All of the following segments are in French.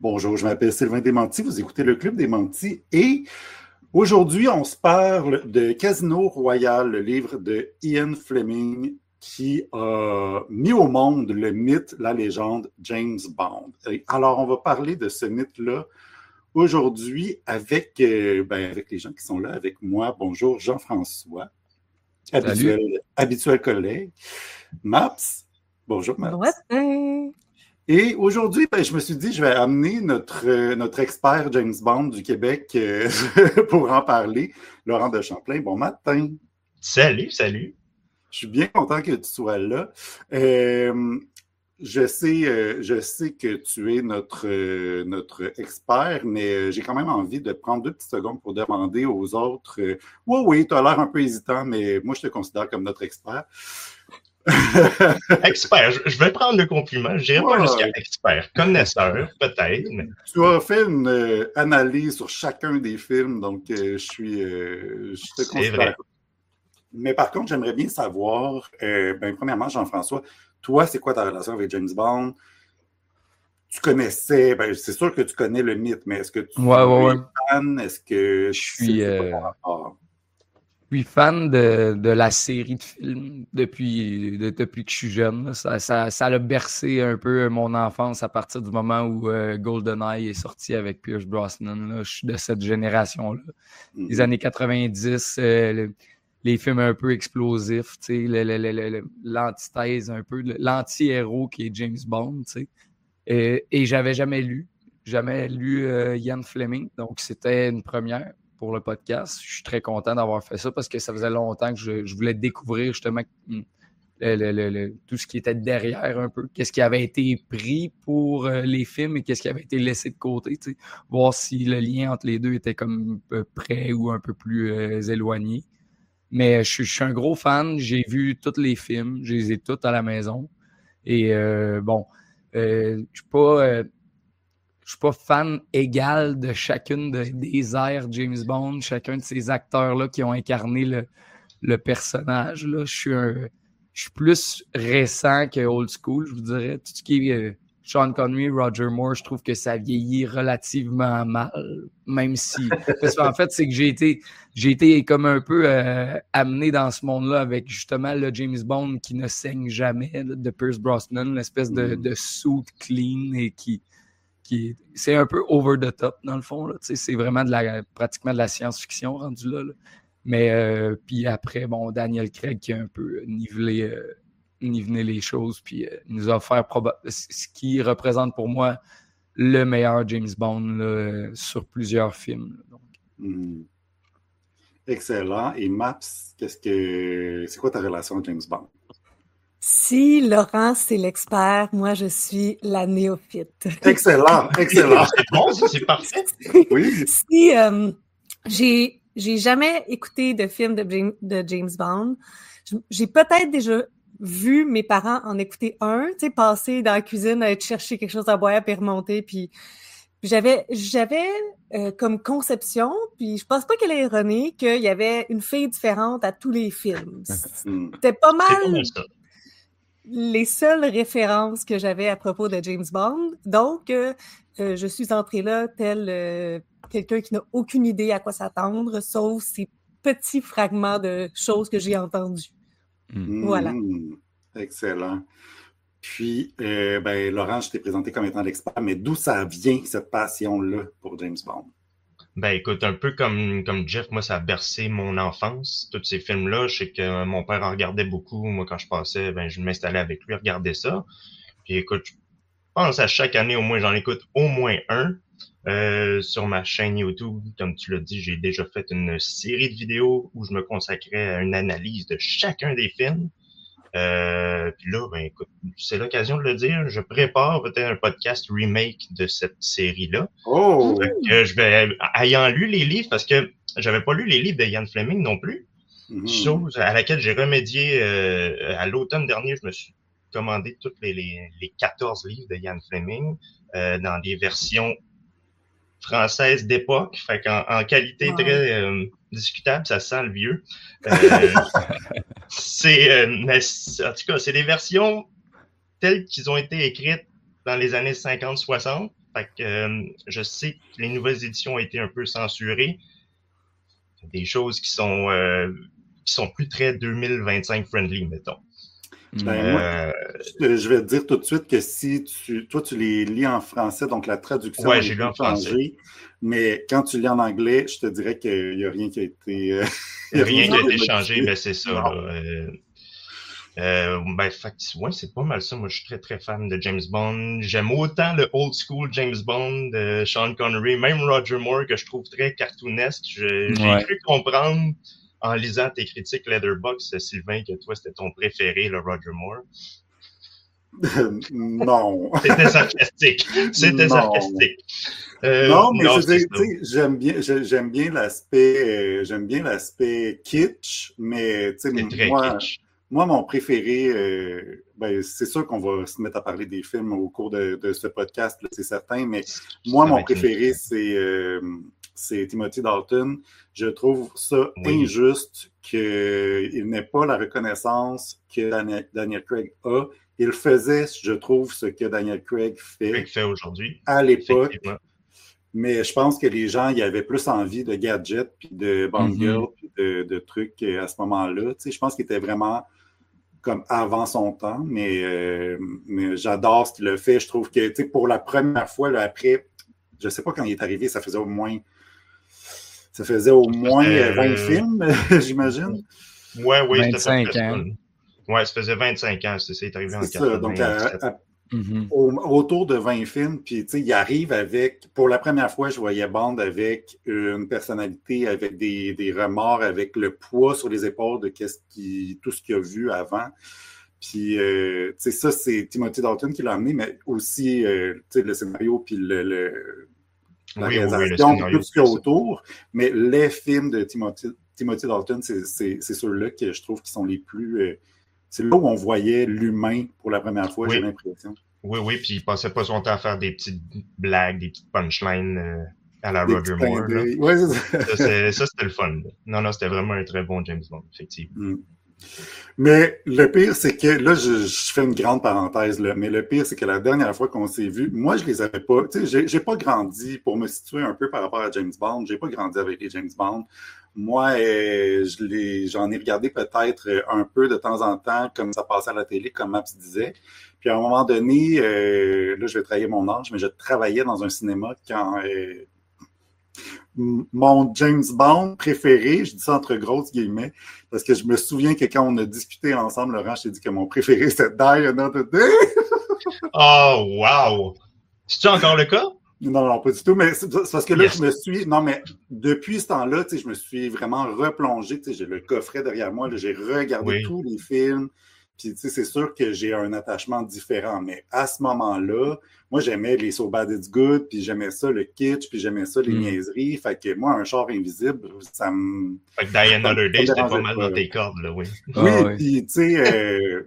Bonjour, je m'appelle Sylvain Desmentis, vous écoutez le Club des Mentis et aujourd'hui, on se parle de Casino Royale, le livre de Ian Fleming qui a mis au monde le mythe, la légende James Bond. Alors, on va parler de ce mythe-là aujourd'hui avec les gens qui sont là avec moi. Bonjour, Jean-François, habituel collègue. Maps, bonjour Maps. Ouais. Et aujourd'hui, je me suis dit, je vais amener notre expert James Bond du Québec pour en parler, Laurent de Champlain. Bon matin. Salut. Je suis bien content que tu sois là. Je sais que tu es notre expert, mais j'ai quand même envie de prendre 2 petites secondes pour demander aux autres. Oui, tu as l'air un peu hésitant, mais moi, je te considère comme notre expert. Expert, je vais prendre le compliment. Je dirais pas jusqu'à expert. Connaisseur, peut-être. Mais... Tu as fait une analyse sur chacun des films, donc je te considère. Vrai. Mais par contre, j'aimerais bien savoir, premièrement, Jean-François, toi, c'est quoi ta relation avec James Bond? Tu connaissais, c'est sûr que tu connais le mythe, mais est-ce que tu es fan? Est-ce que je suis fan de la série de films depuis que je suis jeune. Ça a bercé un peu mon enfance à partir du moment où GoldenEye est sorti avec Pierce Brosnan. Là. Je suis de cette génération-là. Mm-hmm. Les années 90, les films un peu explosifs, l'antithèse un peu, l'anti-héros qui est James Bond. Et j'avais jamais lu Ian Fleming, donc c'était une première pour le podcast. Je suis très content d'avoir fait ça parce que ça faisait longtemps que je voulais découvrir justement tout ce qui était derrière un peu, qu'est-ce qui avait été pris pour les films et qu'est-ce qui avait été laissé de côté, voir si le lien entre les deux était comme près ou un peu plus éloigné. Mais je suis un gros fan, j'ai vu tous les films, je les ai tous à la maison et je suis pas fan égal de chacune des airs James Bond, chacun de ces acteurs-là qui ont incarné le personnage. Là. Je suis plus récent que old school, je vous dirais. Tout ce qui est Sean Connery, Roger Moore, je trouve que ça vieillit relativement mal, même si... Parce qu'en fait, c'est que j'ai été comme un peu amené dans ce monde-là avec justement le James Bond qui ne saigne jamais, là, de Pierce Brosnan, l'espèce de suit clean et qui c'est un peu over the top dans le fond. Là. C'est vraiment pratiquement de la science-fiction rendu là. Mais puis après, Daniel Craig qui a un peu nivelé les choses, puis il nous a offert ce qui représente pour moi le meilleur James Bond là, sur plusieurs films. Là, donc. Excellent. Et Maps, c'est quoi ta relation avec James Bond? Si Laurent, c'est l'expert, moi, je suis la néophyte. Excellent. C'est bon, ça, c'est parfait. Oui. Si j'ai jamais écouté de film de James Bond, j'ai peut-être déjà vu mes parents en écouter un, passer dans la cuisine, aller chercher quelque chose à boire, puis remonter, puis j'avais comme conception, puis je pense pas qu'elle est erronée, qu'il y avait une fille différente à tous les films. C'était pas mal les seules références que j'avais à propos de James Bond. Donc, je suis entrée là tel quelqu'un qui n'a aucune idée à quoi s'attendre, sauf ces petits fragments de choses que j'ai entendues. Voilà. Excellent. Puis, Laurent, je t'ai présenté comme étant l'expert, mais d'où ça vient, cette passion-là pour James Bond? Écoute, un peu comme Jeff, moi, ça a bercé mon enfance, tous ces films-là. Je sais que mon père en regardait beaucoup. Moi, quand je passais, je m'installais avec lui, regarder ça. Puis écoute, je pense à chaque année, au moins, j'en écoute au moins un. Sur ma chaîne YouTube, comme tu l'as dit, j'ai déjà fait une série de vidéos où je me consacrais à une analyse de chacun des films. Puis là, écoute, c'est l'occasion de le dire, je prépare peut-être un podcast remake de cette série-là. Oh! Que je vais, ayant lu les livres, parce que j'avais pas lu les livres de Ian Fleming non plus, chose à laquelle j'ai remédié à l'automne dernier, je me suis commandé tous les 14 livres de Ian Fleming dans des versions françaises d'époque, fait qu'en qualité très discutable, ça sent le vieux. Mais en tout cas, c'est des versions telles qu'ils ont été écrites dans les années 50-60, Fait que je sais que les nouvelles éditions ont été un peu censurées. Des choses qui sont plus très 2025 friendly, mettons. Moi, je vais te dire tout de suite que si toi, tu les lis en français, donc la traduction Ouais, est j'ai lu en français. changée, mais quand tu lis en anglais, je te dirais qu'il n'y a rien qui a été... rien qui a été changé, ben c'est ça. Ouais, c'est pas mal ça. Moi, je suis très, très fan de James Bond. J'aime autant le old school James Bond, Sean Connery, même Roger Moore, que je trouve très cartoonesque. J'ai cru comprendre, en lisant tes critiques Letterboxd, Sylvain, que toi, c'était ton préféré, le Roger Moore. Non. C'était sarcastique. Sarcastique. Non, mais j'aime bien l'aspect kitsch, mais moi, mon préféré, c'est sûr qu'on va se mettre à parler des films au cours de ce podcast, là, c'est certain, mais moi, mon préféré, c'est Timothy Dalton. Je trouve ça injuste qu'il n'ait pas la reconnaissance que Daniel Craig a. Il faisait, je trouve, ce que Daniel Craig fait aujourd'hui à l'époque. Mais je pense que les gens, ils avaient plus envie de gadgets, puis de Bond Girl, puis de trucs à ce moment-là. Tu sais, je pense qu'il était vraiment comme avant son temps, mais j'adore ce qu'il a fait. Je trouve que, tu sais, pour la première fois, là, après, je sais pas quand il est arrivé, ça faisait au moins 20 films, j'imagine. Oui, 25 ans. Ouais, ça faisait 25 ans, c'est arrivé en 87. Donc, autour de 20 films, puis tu sais, il arrive avec, pour la première fois, je voyais Bond avec une personnalité, avec des remords, avec le poids sur les épaules de tout ce qu'il a vu avant. Puis, tu sais, ça, c'est Timothy Dalton qui l'a amené, mais aussi, tu sais, le scénario, puis la réalisation, tout ce qu'il y a autour. Mais les films de Timothy Dalton, c'est ceux-là que je trouve qui sont les plus... c'est là où on voyait l'humain pour la première fois, j'ai l'impression. Oui, puis il passait pas son temps à faire des petites blagues, des petites punchlines à la Roger Moore. Ouais, ça, c'était le fun. Non, c'était vraiment un très bon James Bond, effectivement. Mais le pire, c'est que, là, je fais une grande parenthèse, là, mais le pire, c'est que la dernière fois qu'on s'est vus, moi, je les avais pas, tu sais, j'ai pas grandi, pour me situer un peu par rapport à James Bond, j'ai pas grandi avec les James Bond. Moi, j'en ai regardé peut-être un peu de temps en temps, comme ça passait à la télé, comme Maps disait. Puis à un moment donné, là, je vais trahir mon âge, mais je travaillais dans un cinéma quand mon James Bond préféré, je dis ça entre grosses guillemets, parce que je me souviens que quand on a discuté ensemble, Laurent, je t'ai dit que mon préféré, c'était Die Another Day. Oh, wow! C'est-tu encore le cas? Non, pas du tout, mais c'est parce que là, mais depuis ce temps-là, tu sais, je me suis vraiment replongé, tu sais, j'ai le coffret derrière moi, là, j'ai regardé tous les films, puis tu sais, c'est sûr que j'ai un attachement différent, mais à ce moment-là, moi, j'aimais les So Bad It's Good, puis j'aimais ça, le kitsch, puis j'aimais ça, les niaiseries, fait que moi, un char invisible, ça me... Fait que Die Another Day, c'était pas mal dans tes cordes, là, oui. Oui, puis tu sais...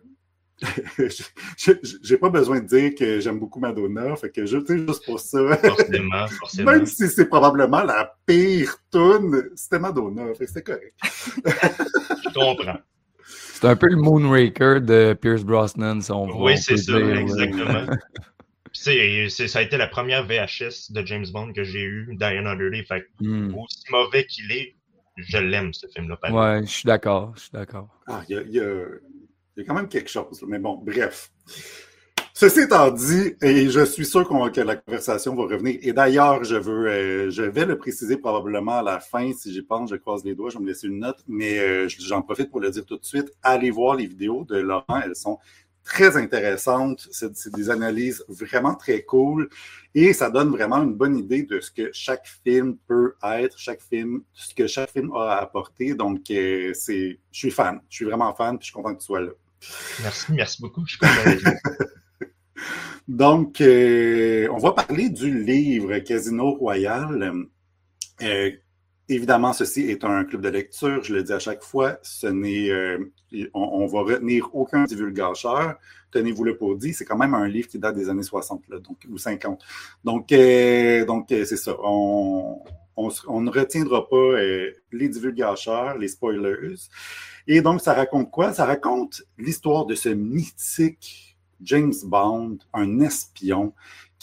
j'ai pas besoin de dire que j'aime beaucoup Madonna, fait que juste pour ça. Forcément. Même si c'est probablement la pire toune, c'était Madonna, fait que c'était correct. Je comprends. C'est un peu le Moonraker de Pierce Brosnan, si on veut. Oui, c'est ça, exactement. Ça a été la première VHS de James Bond que j'ai eue, Die Another Day, fait que aussi mauvais qu'il est, je l'aime, ce film-là. Ouais, je suis d'accord. Ah, il y a quand même quelque chose, mais bon, bref. Ceci étant dit, et je suis sûr que la conversation va revenir, et d'ailleurs, je vais le préciser probablement à la fin, si j'y pense, je croise les doigts, je vais me laisser une note, mais j'en profite pour le dire tout de suite, allez voir les vidéos de Laurent, elles sont très intéressantes, c'est des analyses vraiment très cool, et ça donne vraiment une bonne idée de ce que chaque film peut être, ce que chaque film a à apporter, donc je suis fan, je suis vraiment fan, puis je suis content que tu sois là. Merci beaucoup, je suis content d'être là. Donc, on va parler du livre Casino Royale. Évidemment, ceci est un club de lecture, je le dis à chaque fois, on va retenir aucun divulgateur. Tenez-vous-le pour dit, c'est quand même un livre qui date des années 60, là, donc, ou 50. Donc c'est ça. On ne retiendra pas les divulgateurs, les spoilers. Et donc, ça raconte quoi? Ça raconte l'histoire de ce mythique James Bond, un espion,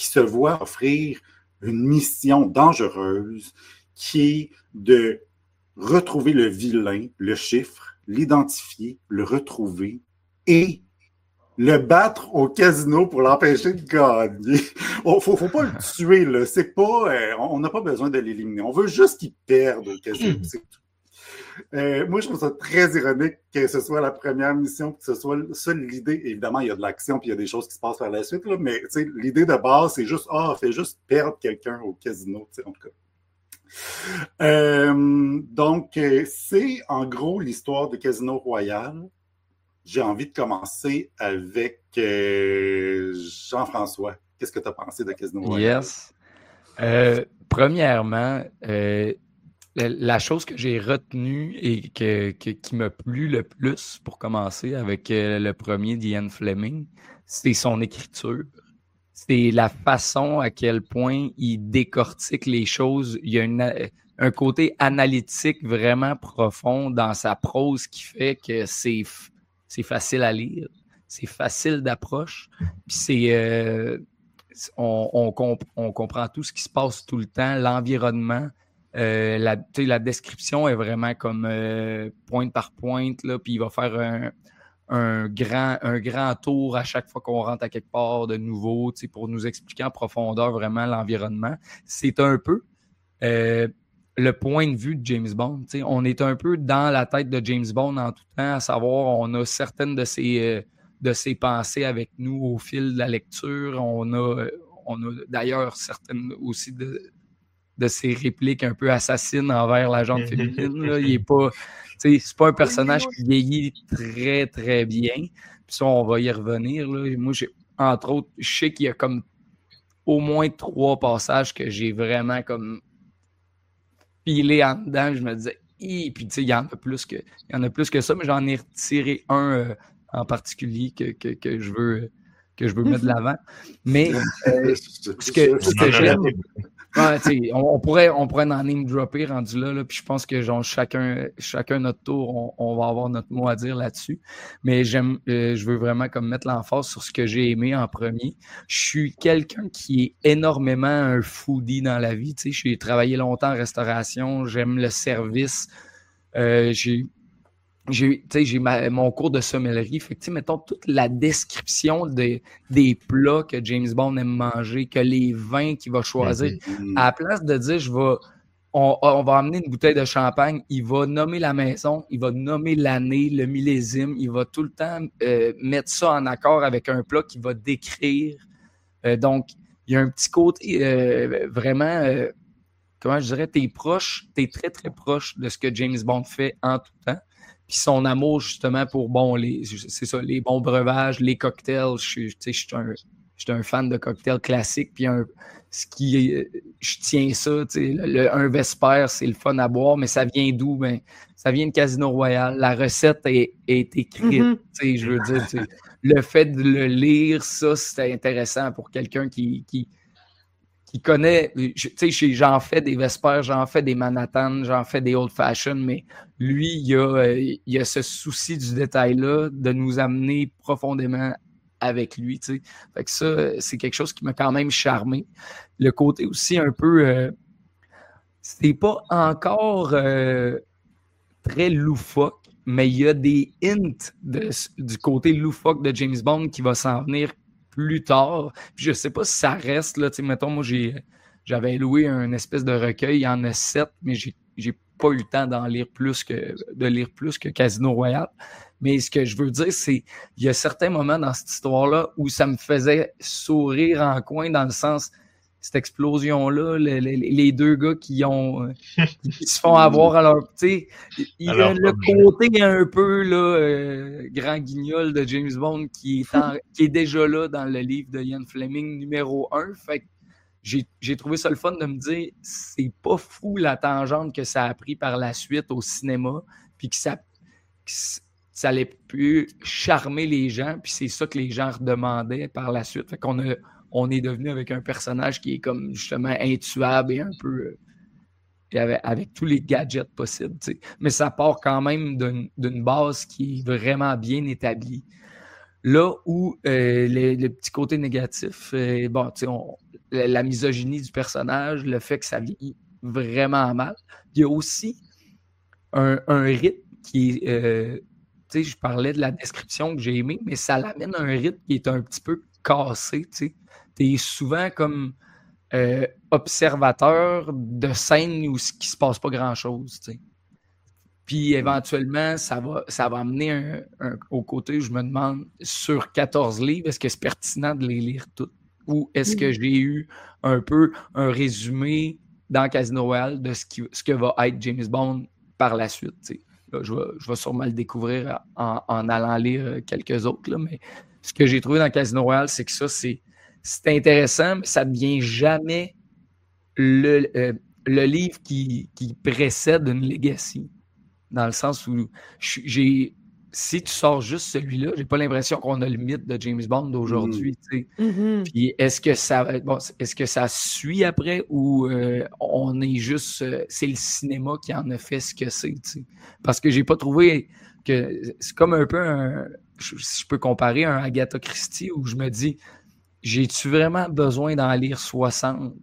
qui se voit offrir une mission dangereuse qui est de retrouver le vilain, le chiffre, l'identifier, le retrouver et le battre au casino pour l'empêcher de gagner. Faut pas le tuer, là. C'est pas, on n'a pas besoin de l'éliminer. On veut juste qu'il perde au casino, c'est tout. Moi, je trouve ça très ironique que ce soit la première mission, que ce soit ça l'idée. Évidemment, il y a de l'action puis il y a des choses qui se passent par la suite, là, mais l'idée de base, c'est juste, fait juste perdre quelqu'un au casino, en tout cas. Donc, c'est en gros l'histoire de Casino Royale. J'ai envie de commencer avec Jean-François. Qu'est-ce que tu as pensé de Casino Royale? Yes. Premièrement, la chose que j'ai retenue et qui m'a plu le plus pour commencer avec le premier d'Ian Fleming, c'est son écriture. C'est la façon à quel point il décortique les choses. Il y a un côté analytique vraiment profond dans sa prose qui fait que c'est facile à lire, c'est facile d'approche, puis on comprend tout ce qui se passe tout le temps, l'environnement. La description est vraiment comme pointe par pointe, là, puis il va faire un grand tour à chaque fois qu'on rentre à quelque part de nouveau, pour nous expliquer en profondeur vraiment l'environnement. C'est un peu le point de vue de James Bond. On est un peu dans la tête de James Bond en tout temps, à savoir, on a certaines de ses pensées avec nous au fil de la lecture. On a d'ailleurs certaines aussi de ses répliques un peu assassines envers la gente féminine. Là. Il est pas, c'est pas un personnage qui vieillit très, très bien. Puis ça, on va y revenir. Là. Moi, entre autres, je sais qu'il y a comme au moins 3 passages que j'ai vraiment comme pilé en dedans. Je me disais, puis tu sais, il y en a plus que ça, mais j'en ai retiré un en particulier que je veux mettre de l'avant. Mais ce que j'aime... Ouais, on pourrait en name dropper rendu là, puis je pense que genre, chacun notre tour, on va avoir notre mot à dire là-dessus. Mais je veux vraiment comme mettre l'emphase sur ce que j'ai aimé en premier. Je suis quelqu'un qui est énormément un foodie dans la vie. J'ai travaillé longtemps en restauration, j'aime le service. J'ai mon cours de sommellerie. Fait que, mettons, toute la description des plats que James Bond aime manger, que les vins qu'il va choisir. À la place de dire, on va amener une bouteille de champagne, il va nommer la maison, il va nommer l'année, le millésime, il va tout le temps mettre ça en accord avec un plat qu'il va décrire. Donc, il y a un petit côté vraiment... comment je dirais, t'es très, très proche de ce que James Bond fait en tout temps. Puis son amour, justement, pour, les bons breuvages, les cocktails. Je suis un fan de cocktails classiques. Puis je tiens ça, un Vesper, c'est le fun à boire, mais ça vient d'où? Ben, ça vient de Casino Royale. La recette est écrite. Je veux dire, le fait de le lire, ça, c'était intéressant pour quelqu'un qui connaît, j'en fais des Vesper, j'en fais des Manhattan, j'en fais des Old Fashion, mais lui, il a ce souci du détail-là de nous amener profondément avec lui. Fait que ça, c'est quelque chose qui m'a quand même charmé. Le côté aussi un peu... c'est pas encore très loufoque, mais il y a des hints du côté loufoque de James Bond qui va s'en venir plus tard. Puis je sais pas si ça reste, là, mettons, moi, j'avais loué un espèce de recueil, il y en a 7, mais j'ai pas eu le temps de lire plus que Casino Royale. Mais ce que je veux dire, c'est il y a certains moments dans cette histoire-là où ça me faisait sourire en coin, dans le sens, cette explosion-là, les 2 gars qui se font avoir à leur... Il y a le côté un peu là, grand guignol de James Bond qui est déjà là dans le livre de Ian Fleming numéro 1. Fait que j'ai trouvé ça le fun de me dire, c'est pas fou la tangente que ça a pris par la suite au cinéma, puis que ça allait plus charmer les gens, puis c'est ça que les gens redemandaient par la suite. Fait qu'on on est devenu avec un personnage qui est comme justement intuable et un peu avec tous les gadgets possibles. T'sais. Mais ça part quand même d'une base qui est vraiment bien établie. Là où le petit côté négatif, la misogynie du personnage, le fait que ça vieillit vraiment mal. Il y a aussi un rythme qui est... tu sais, je parlais de la description que j'ai aimée, mais ça l'amène à un rythme qui est un petit peu cassé, tu sais. T'es souvent comme observateur de scènes où il se passe pas grand-chose, tu sais. Puis éventuellement, ça va amener au côté où je me demande, sur 14 livres, est-ce que c'est pertinent de les lire toutes? Ou est-ce que j'ai eu un peu un résumé dans Casino Royale de ce que va être James Bond par la suite, tu sais? Là, je vais sûrement le découvrir en allant lire quelques autres, là, mais ce que j'ai trouvé dans Casino Royale, c'est que ça, c'est intéressant, mais ça ne devient jamais le livre qui précède une legacy. Dans le sens où si tu sors juste celui-là, j'ai pas l'impression qu'on a le mythe de James Bond d'aujourd'hui. Tu sais. Puis est-ce que ça suit après ou on est juste c'est le cinéma qui en a fait ce que c'est, tu sais. Parce que j'ai pas trouvé que c'est comme un peu si je peux comparer un Agatha Christie où je me dis j'ai-tu vraiment besoin d'en lire 60?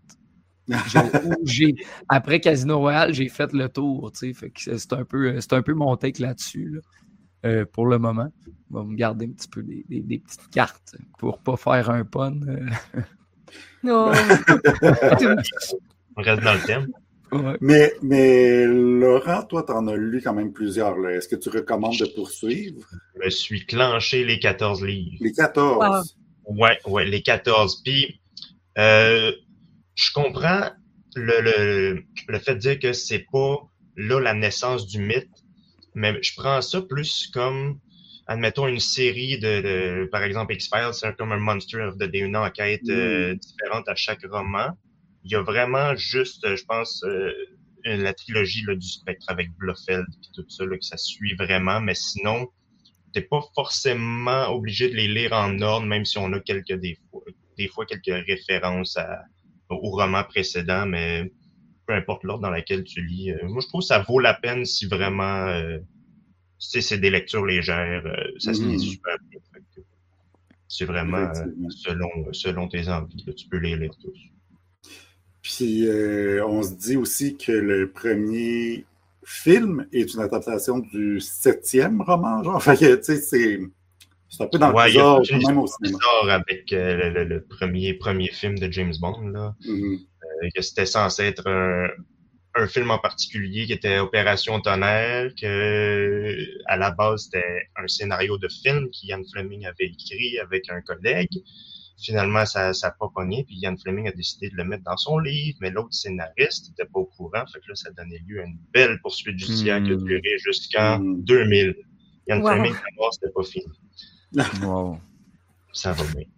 Après Casino Royale, j'ai fait le tour, tu sais, fait que c'est un peu mon take là-dessus, là, pour le moment. On va me garder un petit peu des petites cartes pour pas faire un pun. Non. On reste dans le thème. Ouais. Mais Laurent, toi, t'en as lu quand même plusieurs, là. Est-ce que tu recommandes de poursuivre? Je me suis clenché les 14 livres. Les 14? Wow. Ouais, les 14. Puis, je comprends le fait de dire que c'est pas là la naissance du mythe, mais je prends ça plus comme, admettons, une série de par exemple, X-Files, c'est comme un Monster of the Day, une enquête différente à chaque roman. Il y a vraiment juste, je pense, la trilogie là, du Spectre avec Blofeld et tout ça, là, que ça suit vraiment, mais sinon, t'es pas forcément obligé de les lire en ordre, même si on a des fois quelques références au roman précédent, mais peu importe l'ordre dans laquelle tu lis. Moi, je trouve que ça vaut la peine si vraiment c'est des lectures légères. Ça se lit super bien. C'est vraiment selon tes envies. Là, tu peux les lire tous. Puis, on se dit aussi que le premier film est une adaptation du 7e roman, genre. Fait que, tu sais, c'est un peu dans le genre, même au cinéma. Avec le premier film de James Bond, là. Que c'était censé être un film en particulier qui était Opération Tonnerre, que à la base, c'était un scénario de film qu'Ian Fleming avait écrit avec un collègue. Finalement, ça n'a pas pogné, puis Ian Fleming a décidé de le mettre dans son livre, mais l'autre scénariste n'était pas au courant, fait que là, ça donnait lieu à une belle poursuite judiciaire qui a duré jusqu'en 2000. Ian Fleming, la mort, c'était pas fini. Wow. Ça va bien.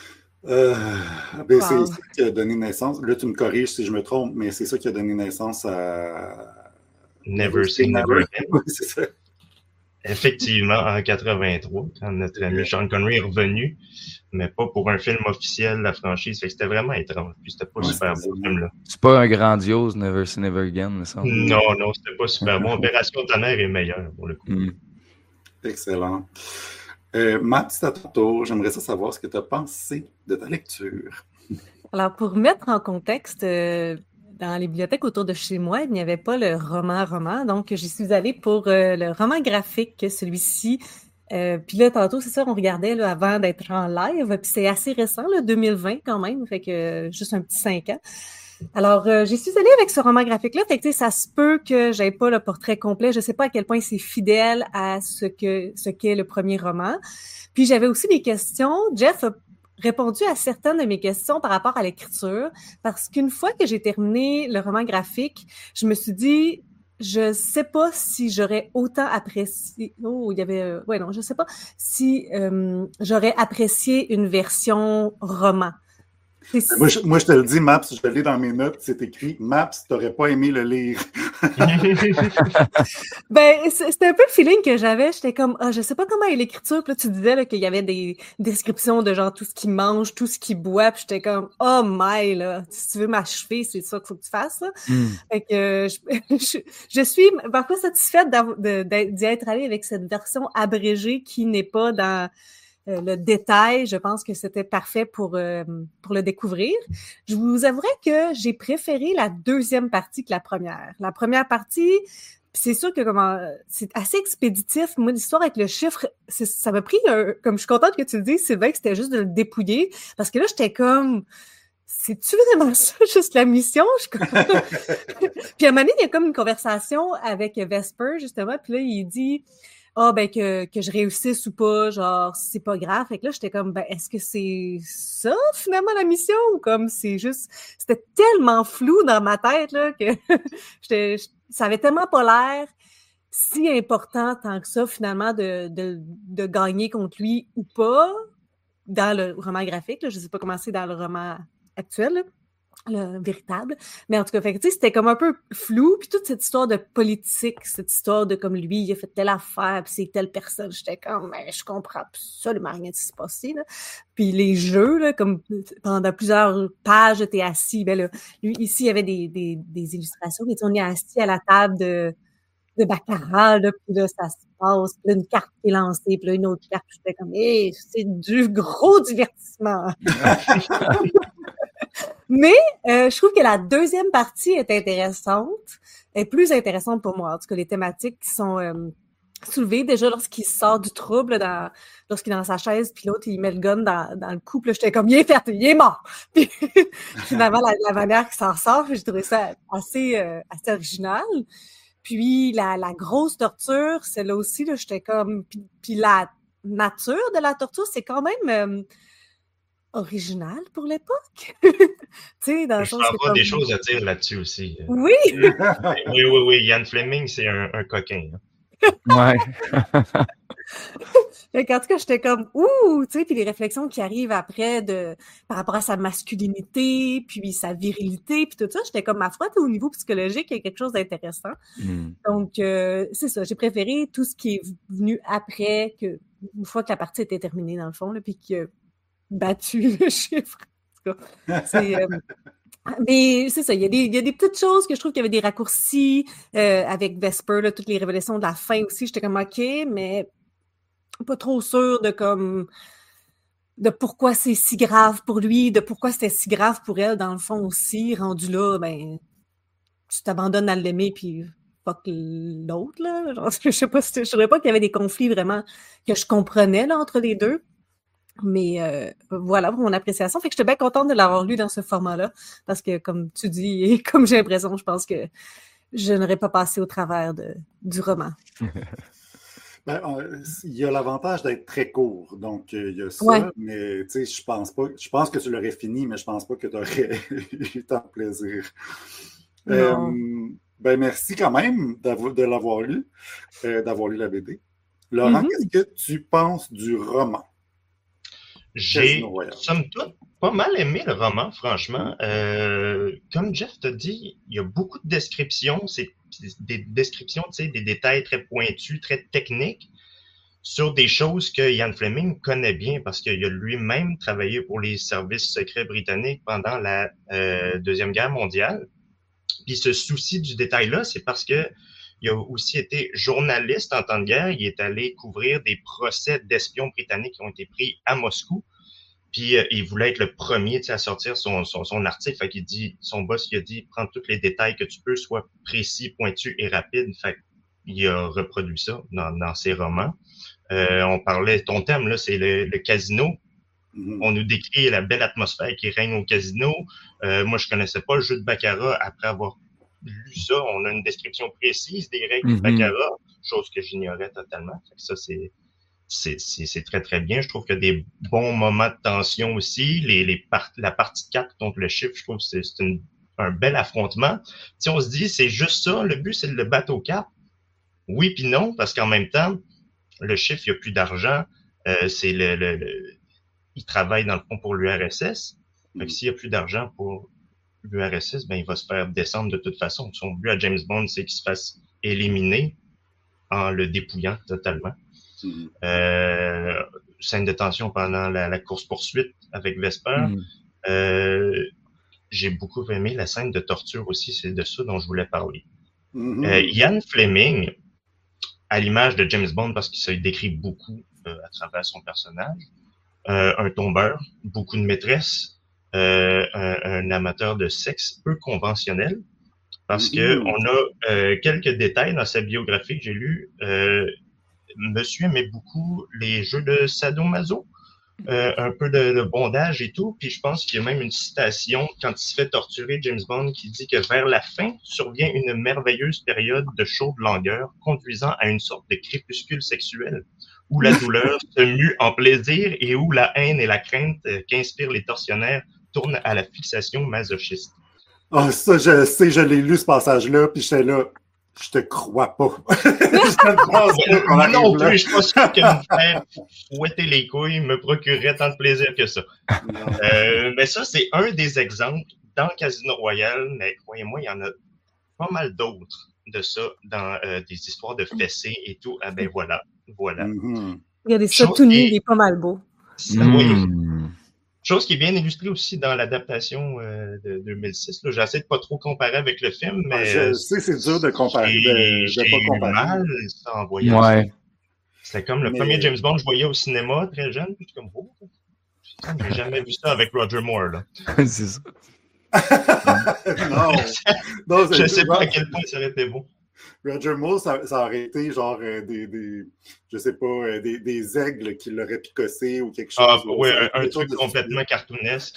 C'est ça qui a donné naissance. Là, tu me corriges si je me trompe, mais c'est ça qui a donné naissance à Never Say Never Again. Oui, c'est ça. Effectivement, en 83, quand notre ami Sean Connery est revenu, mais pas pour un film officiel de la franchise. Fait que c'était vraiment étrange. Puis c'était pas super beau, ce film-là. C'est pas un grandiose Never Say Never Again, me semble. Non, c'était pas super bon. Opération Tonnerre est meilleure, pour le coup. Excellent. Matt, c'est à ton tour. J'aimerais savoir ce que tu as pensé de ta lecture. Alors, pour mettre en contexte, dans les bibliothèques autour de chez moi, il n'y avait pas le roman, donc j'y suis allée pour le roman graphique, celui-ci. Puis là, tantôt, c'est ça, on regardait là, avant d'être en live, puis c'est assez récent, là, 2020 quand même, fait que juste un petit 5 ans. Alors, j'y suis allée avec ce roman graphique-là, fait que ça se peut que j'aie pas le portrait complet, je sais pas à quel point c'est fidèle à ce qu'est le premier roman. Puis j'avais aussi des questions. Jeff a répondu à certaines de mes questions par rapport à l'écriture, parce qu'une fois que j'ai terminé le roman graphique, je me suis dit, je sais pas si j'aurais autant apprécié. Je sais pas si j'aurais apprécié une version roman. Moi, je te le dis, Maps, je l'ai dans mes notes, c'est écrit « Maps, t'aurais pas aimé le lire. » C'était un peu le feeling que j'avais. J'étais comme, je sais pas comment est l'écriture. Puis là, tu disais là, qu'il y avait des descriptions de genre tout ce qu'il mange, tout ce qu'il boit. Puis j'étais comme, oh my, là, si tu veux m'achever, c'est ça qu'il faut que tu fasses. Là. Fait que je suis parfois satisfaite d'y être allée avec cette version abrégée qui n'est pas dans le détail, je pense que c'était parfait pour le découvrir. Je vous avouerai que j'ai préféré la deuxième partie que la première. La première partie, c'est sûr que c'est assez expéditif. Moi, l'histoire avec le chiffre, ça m'a pris comme je suis contente que tu le dises, Sylvain, que c'était juste de le dépouiller. Parce que là, j'étais comme, c'est-tu vraiment ça, juste la mission? Puis à un moment donné, il y a comme une conversation avec Vesper, justement, puis là, il dit ben que je réussisse ou pas, genre, c'est pas grave. Fait que là, j'étais comme, ben, est-ce que c'est ça, finalement, la mission? Ou comme c'est juste, c'était tellement flou dans ma tête, là, que ça avait tellement pas l'air si important tant que ça, finalement, de gagner contre lui ou pas dans le roman graphique, là. Je sais pas comment c'est dans le roman actuel, là, le véritable. Mais en tout cas, fait que, tu sais, c'était comme un peu flou. Puis toute cette histoire de politique, cette histoire de comme lui, il a fait telle affaire, puis c'est telle personne. J'étais comme, mais je comprends absolument rien de ce qui se passait, là. Puis les jeux, là, comme pendant plusieurs pages, t'es assis. Ben là, lui, ici, il y avait des illustrations. Mais on est assis à la table de baccarat, là, puis là, ça se passe, puis là, une carte est lancée, puis là, une autre carte, puis j'étais comme, c'est du gros divertissement. Mais je trouve que la deuxième partie est intéressante, est plus intéressante pour moi. En tout cas, les thématiques qui sont soulevées, déjà lorsqu'il sort du trouble, lorsqu'il est dans sa chaise, puis l'autre, il met le gun dans le cou, puis là, j'étais comme, il est fait, il est mort! Puis finalement, la manière qu'il s'en sort, j'ai trouvé ça assez original. Puis la grosse torture, celle-là aussi, là, j'étais comme... Puis la nature de la torture, c'est quand même original pour l'époque. Tu sais, dans le sens que... Je des choses à dire là-dessus aussi. Oui! Oui. Ian Fleming, c'est un coquin. Ouais. En tout cas, j'étais comme ouh, tu sais, puis les réflexions qui arrivent après par rapport à sa masculinité, puis sa virilité, puis tout ça, j'étais comme ma foi, au niveau psychologique, il y a quelque chose d'intéressant. Donc c'est ça, j'ai préféré tout ce qui est venu après, une fois que la partie était terminée dans le fond, là, puis qu'il a battu le chiffre. En tout cas, mais c'est ça, il y a des petites choses que je trouve qu'il y avait des raccourcis avec Vesper, là, toutes les révélations de la fin aussi, j'étais comme OK, mais pas trop sûre de pourquoi c'est si grave pour lui, de pourquoi c'était si grave pour elle, dans le fond aussi, rendu là, ben, tu t'abandonnes à l'aimer, puis fuck l'autre, là. Genre, je sais pas, je dirais pas qu'il y avait des conflits vraiment que je comprenais, là, entre les deux. Mais voilà pour mon appréciation. Fait que j'étais bien contente de l'avoir lu dans ce format-là, parce que, comme tu dis, et comme j'ai l'impression, je pense que je n'aurais pas passé au travers du roman. Ben, il y a l'avantage d'être très court, donc il y a ça, ouais. Mais tu sais, je pense que tu l'aurais fini, mais je pense pas que tu aurais eu tant de plaisir. Ben, merci quand même de l'avoir lu, d'avoir lu la BD. Laurent, qu'est-ce que tu penses du roman? J'ai, somme toute, pas mal aimé le roman, franchement. Comme Jeff t'a dit, il y a beaucoup de descriptions, c'est des descriptions, tu sais, des détails très pointus, très techniques sur des choses que Ian Fleming connaît bien parce qu'il a lui-même travaillé pour les services secrets britanniques pendant la Deuxième Guerre mondiale. Puis ce souci du détail-là, c'est parce que il a aussi été journaliste en temps de guerre. Il est allé couvrir des procès d'espions britanniques qui ont été pris à Moscou. Puis il voulait être le premier à sortir son article. Fait qu'il dit, son boss il a dit, prends tous les détails que tu peux, sois précis, pointu et rapide. Fait qu'il a reproduit ça dans ses romans. On parlait, ton thème là, c'est le casino. On nous décrit la belle atmosphère qui règne au casino. Moi, je connaissais pas le jeu de baccarat. Après avoir lu ça, on a une description précise des règles du baccarat, chose que j'ignorais totalement. Fait que ça, c'est très, très bien. Je trouve qu'il y a des bons moments de tension aussi. La partie 4 contre le chiffre, je trouve que c'est un bel affrontement. Si on se dit, c'est juste ça, le but, c'est de le battre au cap. Oui puis non, parce qu'en même temps, le chiffre, il n'y a plus d'argent. Il travaille dans le fond pour l'URSS. Fait que s'il n'y a plus d'argent pour l'URSS, ben, il va se faire descendre de toute façon. Son but à James Bond, c'est qu'il se fasse éliminer en le dépouillant totalement. Scène de tension pendant la course-poursuite avec Vesper. J'ai beaucoup aimé la scène de torture aussi, c'est de ça dont je voulais parler. Ian Fleming, à l'image de James Bond, parce qu'il se décrit beaucoup à travers son personnage. Un tombeur, beaucoup de maîtresses, un amateur de sexe peu conventionnel, parce que on a quelques détails dans sa biographie que j'ai lu. Monsieur aimait beaucoup les jeux de sadomaso, un peu de bondage et tout, puis je pense qu'il y a même une citation quand il se fait torturer, James Bond, qui dit que vers la fin survient une merveilleuse période de chaude langueur conduisant à une sorte de crépuscule sexuel où la douleur se mue en plaisir et où la haine et la crainte qu'inspirent les tortionnaires tournent à la fixation masochiste. Ah, ça, je sais, je l'ai lu ce passage-là, puis j'étais là, je te crois pas. Je te pense pas qu'on arrive non là. plus, je suis pas sûr que me faire fouetter les couilles me procurerait tant de plaisir que ça. Mais ça, c'est un des exemples dans Casino Royale, mais croyez-moi, il y en a pas mal d'autres de ça dans des histoires de fessées et tout. Ah ben voilà. Regardez ça, tout nu, il est pas mal beau. Oui. Chose qui est bien illustrée aussi dans l'adaptation de 2006. Là. J'essaie de pas trop comparer avec le film, mais... je sais, c'est dur de comparer, de pas comparer. J'ai mal ça en voyant ça. C'était comme le premier James Bond que je voyais au cinéma, très jeune, puis comme, oh, j'ai jamais vu ça avec Roger Moore, là. C'est ça. non, je sais pas à quel point ça aurait été bon. Roger Moore, ça aurait été genre je sais pas, des aigles qui l'auraient picossé ou quelque chose. Ah, oui, un truc complètement cartoonesque.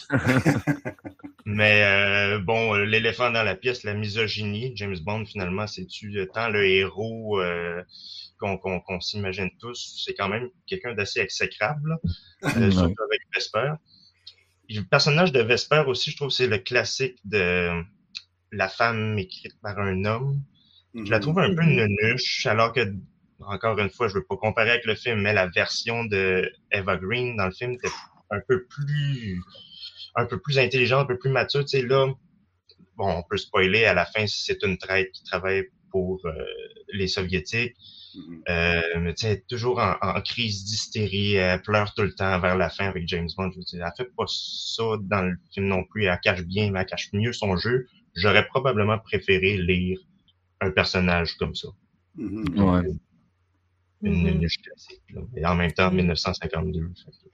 Mais bon, l'éléphant dans la pièce, la misogynie, James Bond, finalement, c'est-tu tant le héros qu'on s'imagine tous, c'est quand même quelqu'un d'assez exécrable, surtout avec Vesper. Le personnage de Vesper aussi, je trouve, c'est le classique de la femme écrite par un homme. Je la trouve un peu nunuche, alors que, encore une fois, je veux pas comparer avec le film, mais la version de Eva Green dans le film était un peu plus intelligente, un peu plus mature. Tu sais, là, bon, on peut spoiler, à la fin, c'est une traître qui travaille pour les Soviétiques. Mais tu sais, toujours en crise d'hystérie, elle pleure tout le temps vers la fin avec James Bond. Je veux dire, elle fait pas ça dans le film non plus, elle cache bien, mais elle cache mieux son jeu. J'aurais probablement préféré lire un personnage comme ça. Une niche classique. Là. Et en même temps, 1952.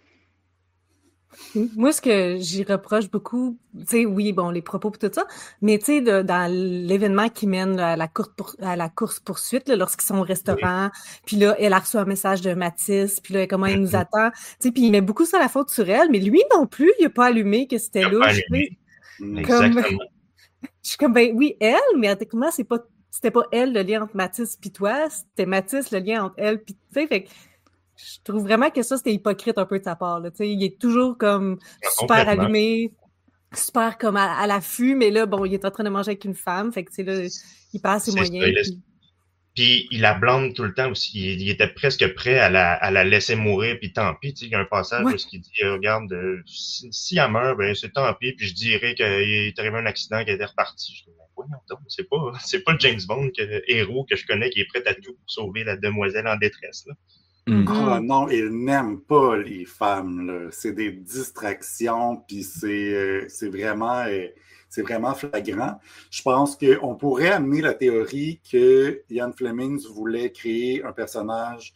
Moi, ce que j'y reproche beaucoup, tu sais, oui, bon, les propos et tout ça, mais tu sais, dans l'événement qui mène là, à la course-poursuite, lorsqu'ils sont au restaurant, puis là, elle a reçu un message de Mathis, puis là, comment il nous attend, tu sais, puis il met beaucoup ça la faute sur elle, mais lui non plus, il a pas allumé que c'était louche. Exactement. Je suis comme, ben oui, elle, mais comment c'était pas elle le lien entre Mathis puis toi, c'était Mathis le lien entre elle puis tu sais, fait que je trouve vraiment que ça, c'était hypocrite un peu de sa part, là, tu sais, il est toujours comme super allumé, super comme à l'affût, mais là, bon, il est en train de manger avec une femme, fait que, tu sais, là, il passe ses moyens. Puis il la blâme tout le temps aussi. Il était presque prêt à la laisser mourir, puis tant pis. Tu sais, il y a un passage où il dit, regarde, si elle meurt, ben c'est tant pis, puis je dirais qu'il est arrivé un accident, qu'elle était repartie. Je dis, voyons donc, c'est pas le James Bond héros que je connais qui est prêt à tout pour sauver la demoiselle en détresse, là. Ah non, il n'aime pas les femmes, là. C'est des distractions, puis c'est vraiment flagrant. Je pense qu'on pourrait amener la théorie que Ian Fleming voulait créer un personnage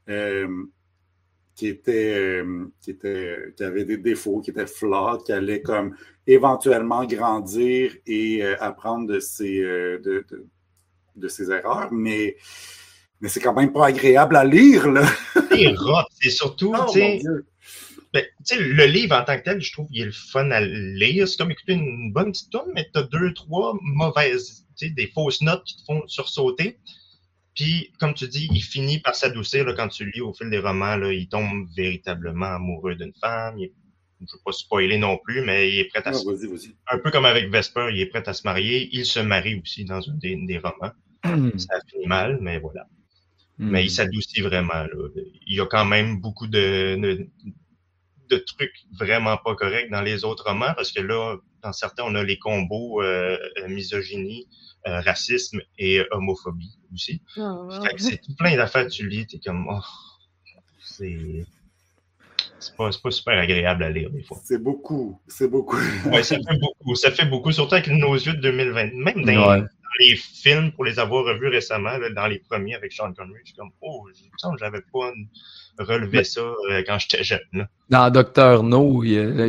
qui avait des défauts, qui était flawed, qui allait comme éventuellement grandir et apprendre de ses erreurs, mais c'est quand même pas agréable à lire, là. C'est rough, c'est surtout, tu sais, le livre en tant que tel, je trouve qu'il est le fun à lire. C'est comme écouter une bonne petite tourne, mais t'as 2-3 mauvaises, tu sais, des fausses notes qui te font sursauter. Puis, comme tu dis, il finit par s'adoucir là, quand tu lis au fil des romans. Là, il tombe véritablement amoureux d'une femme. Je ne veux pas spoiler non plus, mais il est prêt à vas-y. Un peu comme avec Vesper, il est prêt à se marier. Il se marie aussi dans un des romans. Ça finit mal, mais voilà. Mais il s'adoucit vraiment. Là. Il y a quand même beaucoup de trucs vraiment pas corrects dans les autres romans, parce que là, dans certains, on a les combos misogynie, racisme et homophobie aussi. Fait que c'est tout plein d'affaires, tu lis, t'es comme, c'est pas super agréable à lire des fois. C'est beaucoup. Ouais, ça fait beaucoup, surtout avec nos yeux de 2020. Même dans les films, pour les avoir revus récemment, là, dans les premiers avec Sean Connery, je suis comme, oh, il me semble que j'avais pas relevé ça quand j'étais jeune. Là. Dans Docteur No,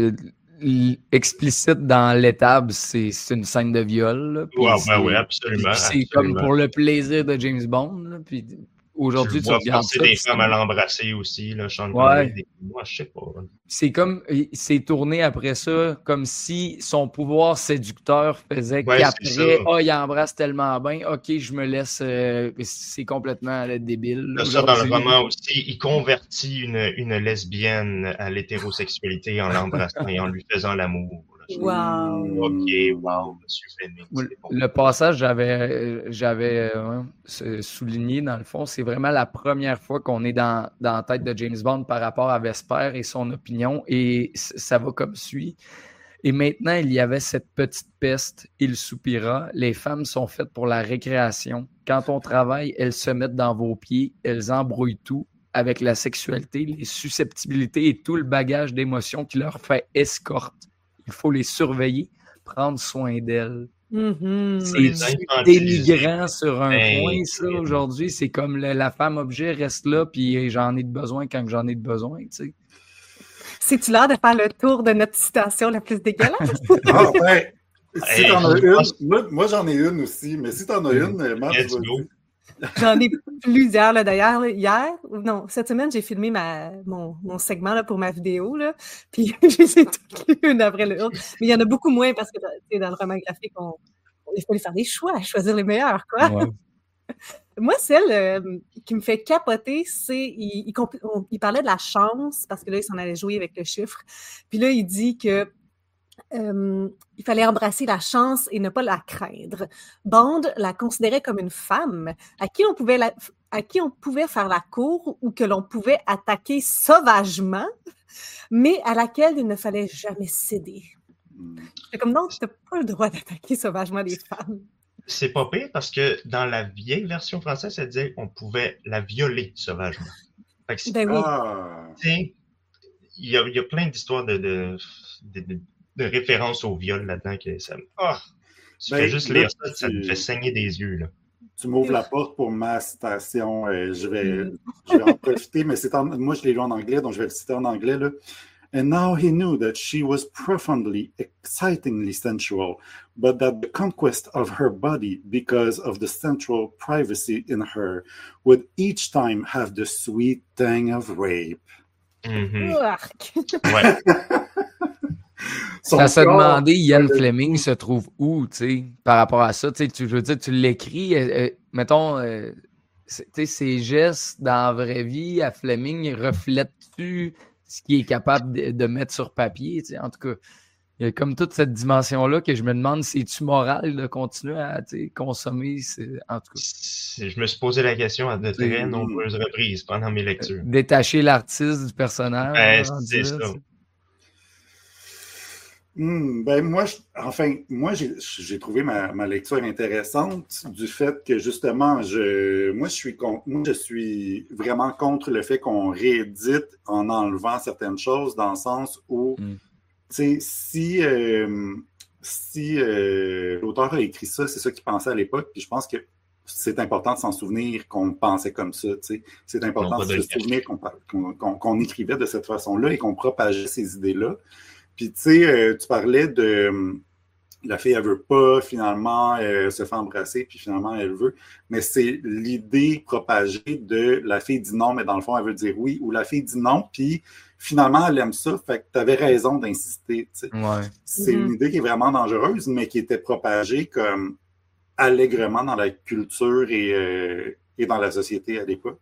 explicite dans l'étable, c'est une scène de viol. Là, oui, absolument. C'est comme pour le plaisir de James Bond. Là, puis aujourd'hui, tu regardes ça. Des femmes à l'embrasser aussi, là, Sean Connery. Moi, je sais pas. C'est comme, c'est tourné après ça, comme si son pouvoir séducteur faisait qu'après, il embrasse tellement bien, ok, je me laisse, c'est complètement débile. Là, ça, dans le roman aussi, il convertit une lesbienne à l'hétérosexualité en l'embrassant et en lui faisant l'amour. Wow. Ok, wow, monsieur Fleming. Bon. Le passage, j'avais souligné, dans le fond, c'est vraiment la première fois qu'on est dans la tête de James Bond par rapport à Vesper et son opinion, et ça va comme suit. Et maintenant, il y avait cette petite peste, il soupira, les femmes sont faites pour la récréation. Quand on travaille, elles se mettent dans vos pieds, elles embrouillent tout avec la sexualité, les susceptibilités et tout le bagage d'émotions qui leur fait escorte. Il faut les surveiller, prendre soin d'elles. Mm-hmm. C'est dénigrant sur un point, ça, aujourd'hui. C'est comme la femme objet reste là, puis j'en ai de besoin quand j'en ai de besoin, tu sais. C'est-tu l'heure de faire le tour de notre citation la plus dégueulasse? Ah, ben, si t'en as une, moi j'en ai une aussi, mais si t'en as une, Matt, let's go. J'en ai plusieurs, là, d'ailleurs. Cette semaine, j'ai filmé mon segment là, pour ma vidéo, là, puis je les ai toutes lues une après l'autre. Mais il y en a beaucoup moins parce que dans le roman graphique, il fallait faire des choix, choisir les meilleurs, quoi. Ouais. Moi, celle qui me fait capoter, c'est il parlait de la chance, parce que là, il s'en allait jouer avec le chiffre. Puis là, il dit que il fallait embrasser la chance et ne pas la craindre. Bond la considérait comme une femme à qui on pouvait faire la cour ou que l'on pouvait attaquer sauvagement, mais à laquelle il ne fallait jamais céder. C'est comme non, tu n'as pas le droit d'attaquer sauvagement les femmes. C'est pas pire parce que dans la vieille version française, ça disait qu'on pouvait la violer sauvagement. Fait que ben oui. Il y a plein d'histoires de références au viol là-dedans que ça me... tu fais juste lire ça, ça me fait saigner des yeux, là. Tu m'ouvres la porte pour ma citation. Je vais en profiter, mais moi, je l'ai lu en anglais, donc je vais le citer en anglais, là. And now he knew that she was profoundly, excitingly sensual, but that the conquest of her body, because of the central privacy in her, would each time have the sweet tang of rape. Mm-hmm. Ouais. Ça se demandait, Ian Fleming se trouve où, tu sais, par rapport à ça. Tu veux dire, tu l'écris, mettons, ses gestes dans la vraie vie à Fleming, reflètent-tu ce qu'il est capable de mettre sur papier, tu sais, en tout cas. Il y a comme toute cette dimension-là que je me demande, c'est-tu moral de continuer à consommer, en tout cas. Je me suis posé la question à de très nombreuses reprises pendant mes lectures. Détacher l'artiste du personnage. C'est ça. Moi, j'ai trouvé ma lecture intéressante du fait que, justement, je suis vraiment contre le fait qu'on réédite en enlevant certaines choses, dans le sens où, tu sais, si l'auteur a écrit ça, c'est ça qu'il pensait à l'époque, puis je pense que c'est important de s'en souvenir qu'on pensait comme ça, tu sais. C'est important de se souvenir qu'on écrivait de cette façon-là et qu'on propageait ces idées-là. Puis, tu sais, tu parlais de la fille, elle veut pas, finalement, elle se fait embrasser, puis finalement, elle veut. Mais c'est l'idée propagée de la fille dit non, mais dans le fond, elle veut dire oui, ou la fille dit non, puis finalement, elle aime ça, fait que tu avais raison d'insister, tu sais. Ouais. C'est une idée qui est vraiment dangereuse, mais qui était propagée comme allègrement dans la culture et dans la société à l'époque.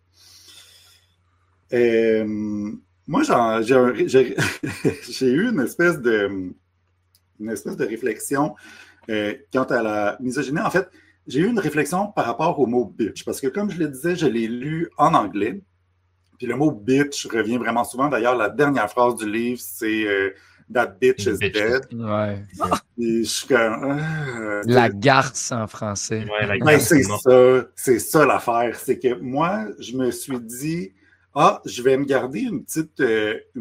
Moi, j'ai eu une espèce de réflexion quant à la misogynie. En fait, j'ai eu une réflexion par rapport au mot bitch, parce que comme je le disais, je l'ai lu en anglais. Puis le mot bitch revient vraiment souvent. D'ailleurs, la dernière phrase du livre, c'est That bitch is dead. Ouais. Et je suis comme, la garce en français. Ouais, la garce, c'est ça l'affaire. C'est que moi, je me suis dit, je vais me garder une petite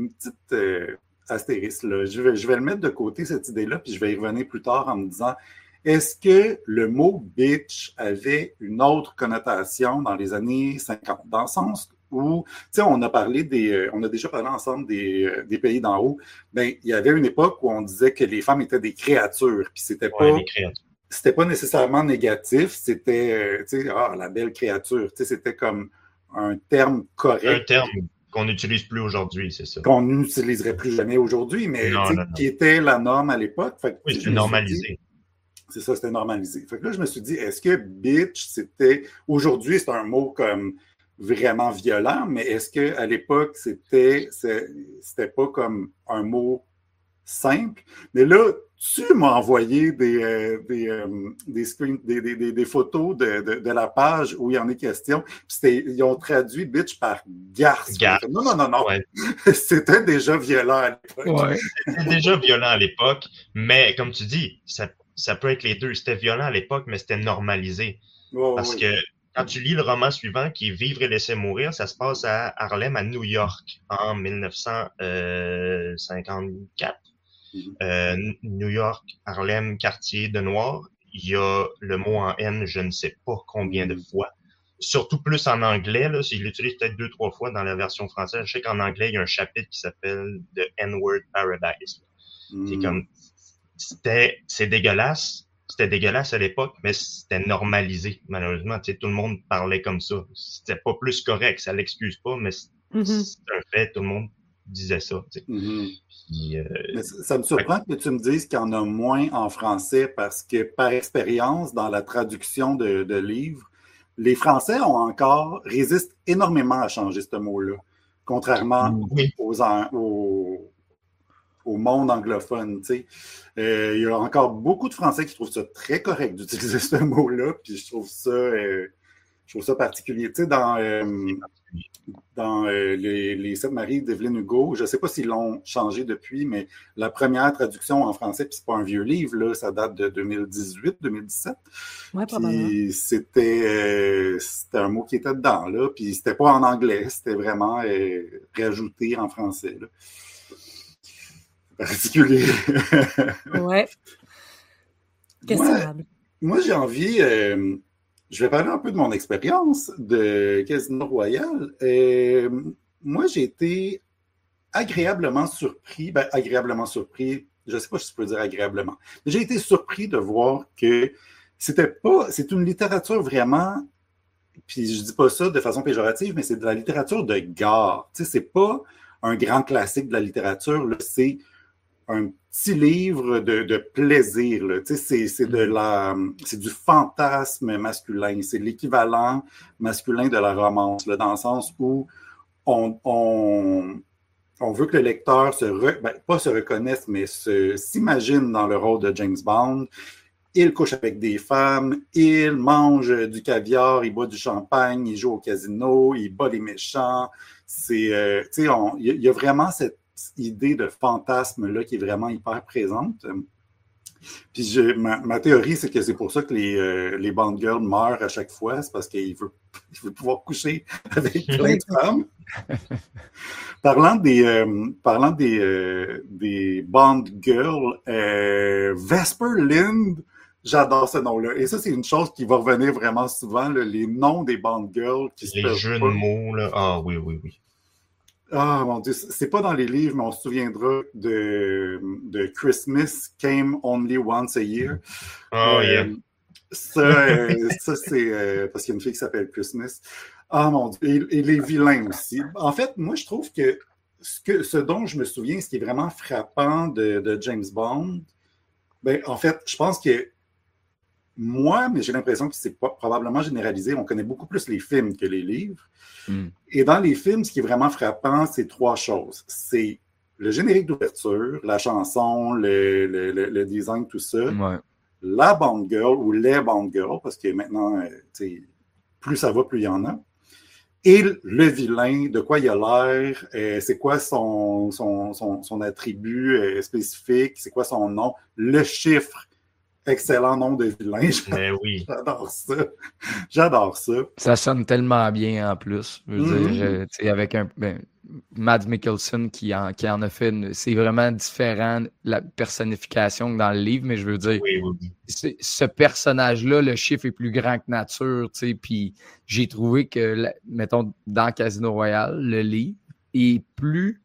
astérisque, là. Je vais le mettre de côté, cette idée-là, puis je vais y revenir plus tard en me disant, est-ce que le mot bitch avait une autre connotation dans les années 50? Dans le sens où, tu sais, on a déjà parlé ensemble des pays d'en haut. Ben, il y avait une époque où on disait que les femmes étaient des créatures, puis c'était pas nécessairement négatif, c'était, tu sais, la belle créature, tu sais, c'était comme un terme correct. Un terme qu'on n'utilise plus aujourd'hui, c'est ça. Qu'on n'utiliserait plus jamais aujourd'hui, mais qui était la norme à l'époque. Oui, c'était normalisé. C'est ça, c'était normalisé. Fait que là, je me suis dit, est-ce que bitch, c'était... Aujourd'hui, c'est un mot comme vraiment violent, mais est-ce qu'à l'époque, c'était pas comme un mot simple? Mais là, tu m'as envoyé des photos de la page où il y en est question. Puis ils ont traduit bitch par garce. Non. Ouais. C'était déjà violent à l'époque. Ouais. C'était déjà violent à l'époque, mais comme tu dis, ça peut être les deux. C'était violent à l'époque, mais c'était normalisé. Parce que quand tu lis le roman suivant, qui est Vivre et laisser mourir, ça se passe à Harlem, à New York, en 1954. New York, Harlem, quartier de Noirs. Il y a le mot en N, je ne sais pas combien de fois. Surtout plus en anglais, là, il l'utilise peut-être 2-3 fois dans la version française. Je sais qu'en anglais, il y a un chapitre qui s'appelle The N-Word Paradise. C'est comme, c'est dégueulasse. C'était dégueulasse à l'époque, mais c'était normalisé, malheureusement. Tu sais, tout le monde parlait comme ça. C'était pas plus correct, ça l'excuse pas, mais c'est un fait, tout le monde disait ça. Tu sais. Puis, mais ça me surprend que tu me dises qu'il y en a moins en français parce que, par expérience, dans la traduction de livres, les Français résistent énormément à changer ce mot-là, contrairement au monde anglophone. Tu sais. Il y a encore beaucoup de Français qui trouvent ça très correct d'utiliser ce mot-là, puis je trouve ça particulier. Tu sais, dans les Sept Maris d'Evelyne Hugo, je ne sais pas s'ils l'ont changé depuis, mais la première traduction en français, puis c'est pas un vieux livre, là, ça date de 2018-2017. Oui, probablement. Puis c'était un mot qui était dedans, là, puis c'était pas en anglais, c'était vraiment rajouté en français, là. Particulier. Ouais. Questionnable. Moi, j'ai envie... je vais parler un peu de mon expérience de Casino Royale. Moi, j'ai été agréablement surpris. Ben, agréablement surpris, je ne sais pas si je peux dire agréablement. Mais j'ai été surpris de voir que c'est une littérature vraiment, puis je dis pas ça de façon péjorative, mais c'est de la littérature de gare. Tu sais, c'est pas un grand classique de la littérature, là, c'est un petit livre de plaisir. Là. Tu sais, c'est du fantasme masculin. C'est l'équivalent masculin de la romance, là, dans le sens où on veut que le lecteur pas se reconnaisse, mais s'imagine dans le rôle de James Bond. Il couche avec des femmes, il mange du caviar, il boit du champagne, il joue au casino, il bat les méchants. Tu sais, il y a vraiment cette idée de fantasme-là qui est vraiment hyper présente. Puis ma théorie, c'est que c'est pour ça que les Bond girls meurent à chaque fois, c'est parce qu'il veut pouvoir coucher avec plein de femmes. Parlant des Bond girls, Vesper Lynd, j'adore ce nom-là. Et ça, c'est une chose qui va revenir vraiment souvent, là, les noms des Bond girls. Les jeux de mots, là. Ah oui. Ah, mon Dieu, c'est pas dans les livres, mais on se souviendra de Christmas Came Only Once a Year. Yeah. Ça c'est parce qu'il y a une fille qui s'appelle Christmas. Ah, mon Dieu, et les vilains aussi. En fait, moi, je trouve que ce dont je me souviens, ce qui est vraiment frappant de James Bond, ben, en fait, je pense que mais j'ai l'impression que c'est probablement généralisé. On connaît beaucoup plus les films que les livres. Et dans les films, ce qui est vraiment frappant, c'est 3 choses. C'est le générique d'ouverture, la chanson, le design, tout ça. Ouais. La Bond Girl ou les Bond Girls, parce que maintenant, plus ça va, plus il y en a. Et le vilain, de quoi il a l'air, c'est quoi son attribut spécifique, c'est quoi son nom, le chiffre. Excellent nom de vilain. Mais oui. J'adore ça. Ça sonne tellement bien en plus. Je veux dire, avec Mads Mikkelsen qui en a fait. C'est vraiment différent, la personnification que dans le livre, mais je veux dire, Oui. Ce personnage-là, le chiffre est plus grand que nature, tu sais, puis j'ai trouvé que, mettons, dans Casino Royale, le livre est plus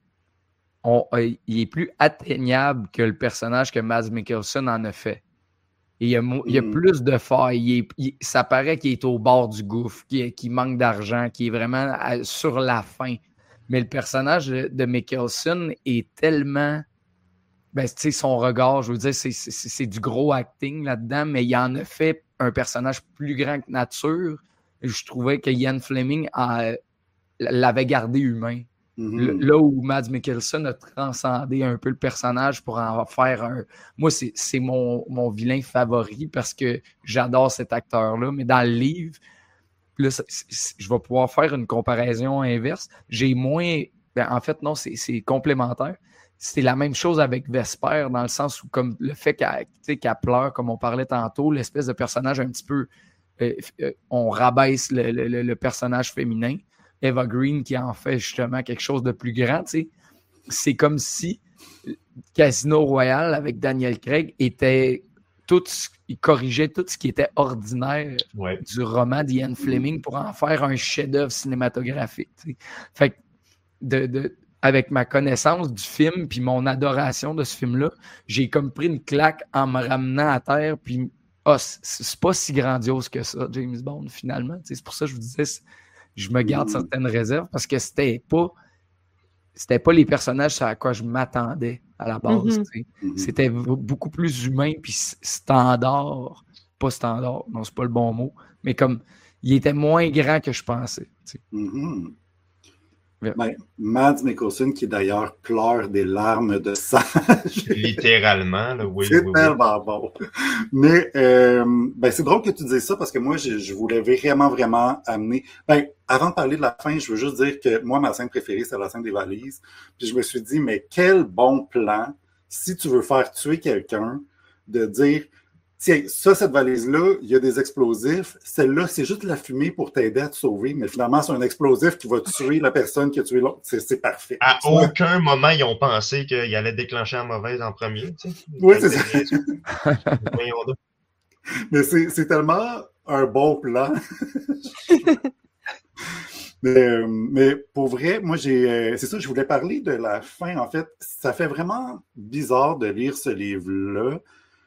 atteignable que le personnage que Mads Mikkelsen en a fait. Et il y a plus de failles. Ça paraît qu'il est au bord du gouffre, qu'il manque d'argent, qu'il est vraiment sur la fin. Mais le personnage de Mikkelsen est tellement... Ben, tu sais, son regard, je veux dire, c'est du gros acting là-dedans, mais il en a fait un personnage plus grand que nature. Je trouvais que Ian Fleming l'avait gardé humain. Là où Mads Mikkelsen a transcendé un peu le personnage pour en faire un... Moi, c'est mon vilain favori parce que j'adore cet acteur-là, mais dans le livre, là, je vais pouvoir faire une comparaison inverse. J'ai moins... Ben, en fait, non, c'est complémentaire. C'est la même chose avec Vesper, dans le sens où, comme le fait qu'elle pleure, comme on parlait tantôt, l'espèce de personnage un petit peu... on rabaisse le personnage féminin. Eva Green qui en fait justement quelque chose de plus grand, tu sais. C'est comme si Casino Royale avec Daniel Craig il corrigeait tout ce qui était ordinaire du roman d'Ian Fleming pour en faire un chef-d'œuvre cinématographique, tu sais. Fait que avec ma connaissance du film puis mon adoration de ce film-là, j'ai comme pris une claque en me ramenant à terre, puis c'est pas si grandiose que ça, James Bond, finalement. Tu sais, c'est pour ça que je vous disais... Je me garde certaines réserves parce que c'était pas les personnages à quoi je m'attendais à la base. C'était beaucoup plus humain puis standard. Pas standard, non, c'est pas le bon mot, mais comme il était moins grand que je pensais. Ben, Mads Mikkelsen, qui d'ailleurs pleure des larmes de sang. Littéralement, là, oui. C'est tellement bon. Mais ben, c'est drôle que tu dises ça parce que moi, je voulais vraiment amener... Ben, avant de parler de la fin, je veux juste dire que moi, ma scène préférée, c'est la scène des valises. Puis je me suis dit, mais quel bon plan, si tu veux faire tuer quelqu'un, de dire... Tiens, cette valise-là, il y a des explosifs. Celle-là, c'est juste la fumée pour t'aider à te sauver. Mais finalement, c'est un explosif qui va tuer la personne qui a tué l'autre. C'est parfait. À aucun moment, ils ont pensé qu'il allait déclencher la mauvaise en premier. Tu sais. Oui, c'est ça. Mais c'est tellement un bon plan. mais pour vrai, moi, c'est ça, je voulais parler de la fin. En fait, ça fait vraiment bizarre de lire ce livre-là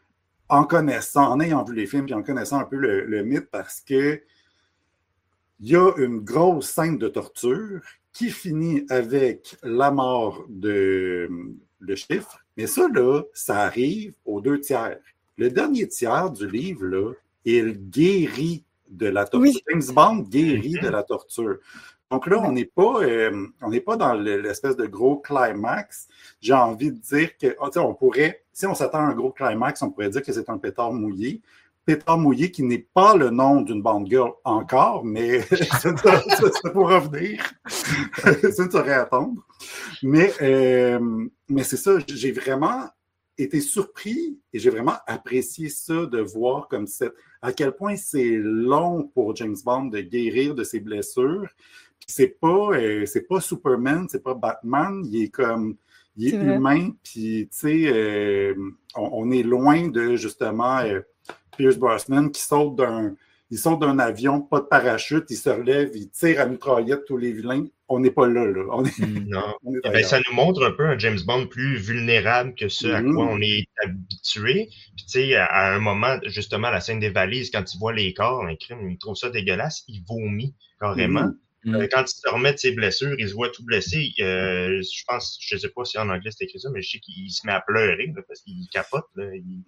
en ayant vu les films et en connaissant un peu le mythe, parce que il y a une grosse scène de torture qui finit avec la mort de le chiffre. Mais ça, là, ça arrive aux 2 tiers. Le dernier tiers du livre, là, il guérit de la torture. Oui. James Bond guérit de la torture. Donc là, on n'est pas dans l'espèce de gros climax. J'ai envie de dire que, on pourrait, si on s'attend à un gros climax, on pourrait dire que c'est un pétard mouillé. Pétard mouillé qui n'est pas le nom d'une Bond girl encore, mais ça pourra venir. Ça ne saurait attendre. Mais c'est ça, j'ai vraiment été surpris et j'ai vraiment apprécié ça, de voir comme à quel point c'est long pour James Bond de guérir de ses blessures. Puis c'est pas Superman, c'est pas Batman, il est humain, puis tu sais, on est loin de justement Pierce Brosnan qui saute d'un avion, pas de parachute, il se relève, il tire à mitraillette tous les vilains. On n'est pas là. Non. Ça nous montre un peu un James Bond plus vulnérable que ce à quoi on est habitué. Puis tu sais, à un moment, justement, la scène des valises, quand il voit les corps, il trouve ça dégueulasse, il vomit carrément. Quand il se remet de ses blessures, il se voit tout blessé. Je pense, je sais pas si en anglais c'est écrit ça, mais je sais qu'il se met à pleurer là, parce qu'il capote. Là,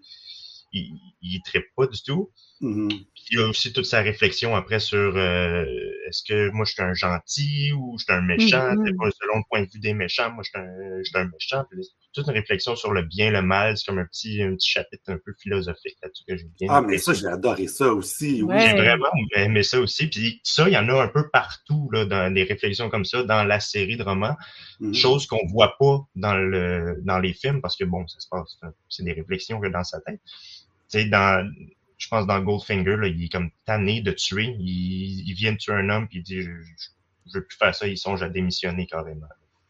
il trippe pas du tout. Puis il a aussi toute sa réflexion après sur est-ce que moi je suis un gentil ou je suis un méchant? C'est pas selon le point de vue des méchants, moi je suis un méchant. Puis toute une réflexion sur le bien, le mal, c'est comme un petit chapitre un peu philosophique là-dessus que j'ai bien aimé. Mais ça, j'ai adoré ça aussi. Oui, j'ai vraiment aimé ça aussi. Puis ça, il y en a un peu partout là, dans des réflexions comme ça, dans la série de romans. Chose qu'on voit pas dans les films, parce que bon, ça se passe, c'est des réflexions dans sa tête. Tu sais, je pense dans Goldfinger, là, il est comme tanné de tuer. Il vient de tuer un homme puis il dit je veux plus faire ça, il songe à démissionner carrément.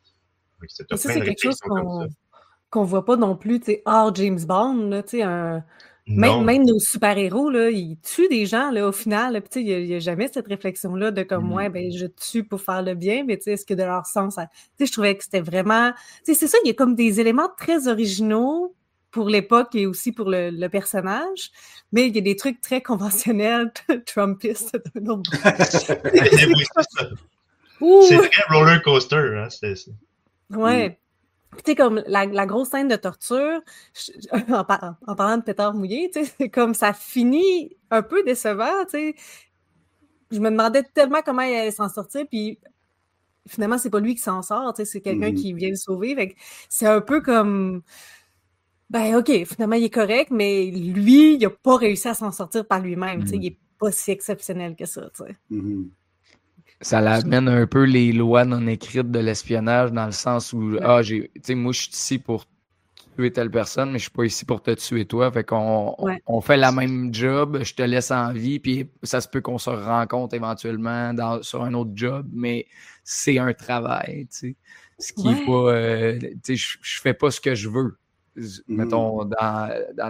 Ça, ça, c'est quelque chose qu'on voit pas non plus, tu sais, hors James Bond, là, tu sais, même nos super-héros, là, ils tuent des gens, là, au final, là, tu sais, il n'y a jamais cette réflexion-là de comme, ouais, ben, je tue pour faire le bien, mais tu sais, est-ce que de leur sens, tu sais, je trouvais que c'était vraiment, tu sais, c'est ça, il y a comme des éléments très originaux pour l'époque et aussi pour le personnage, mais il y a des trucs très conventionnels, Trumpistes, d'un autre Oui, c'est ça. C'est très roller coaster, hein, c'est ça. Ouais. Tu sais, comme la grosse scène de torture, en parlant de pétard mouillé, tu sais, c'est comme ça finit un peu décevant, tu sais. Je me demandais tellement comment il allait s'en sortir, puis finalement, c'est pas lui qui s'en sort, tu sais, c'est quelqu'un qui vient le sauver. Fait que c'est un peu comme, ben OK, finalement, il est correct, mais lui, il a pas réussi à s'en sortir par lui-même, tu sais, il est pas si exceptionnel que ça, tu sais. Ça l'amène un peu les lois non écrites de l'espionnage dans le sens où, moi, je suis ici pour tuer telle personne, mais je suis pas ici pour te tuer toi. Fait qu'on on fait la même job, je te laisse en vie, puis ça se peut qu'on se rencontre éventuellement sur un autre job, mais c'est un travail, tu sais. Ce qui est pas, tu sais, je fais pas ce que je veux. Mettons, dans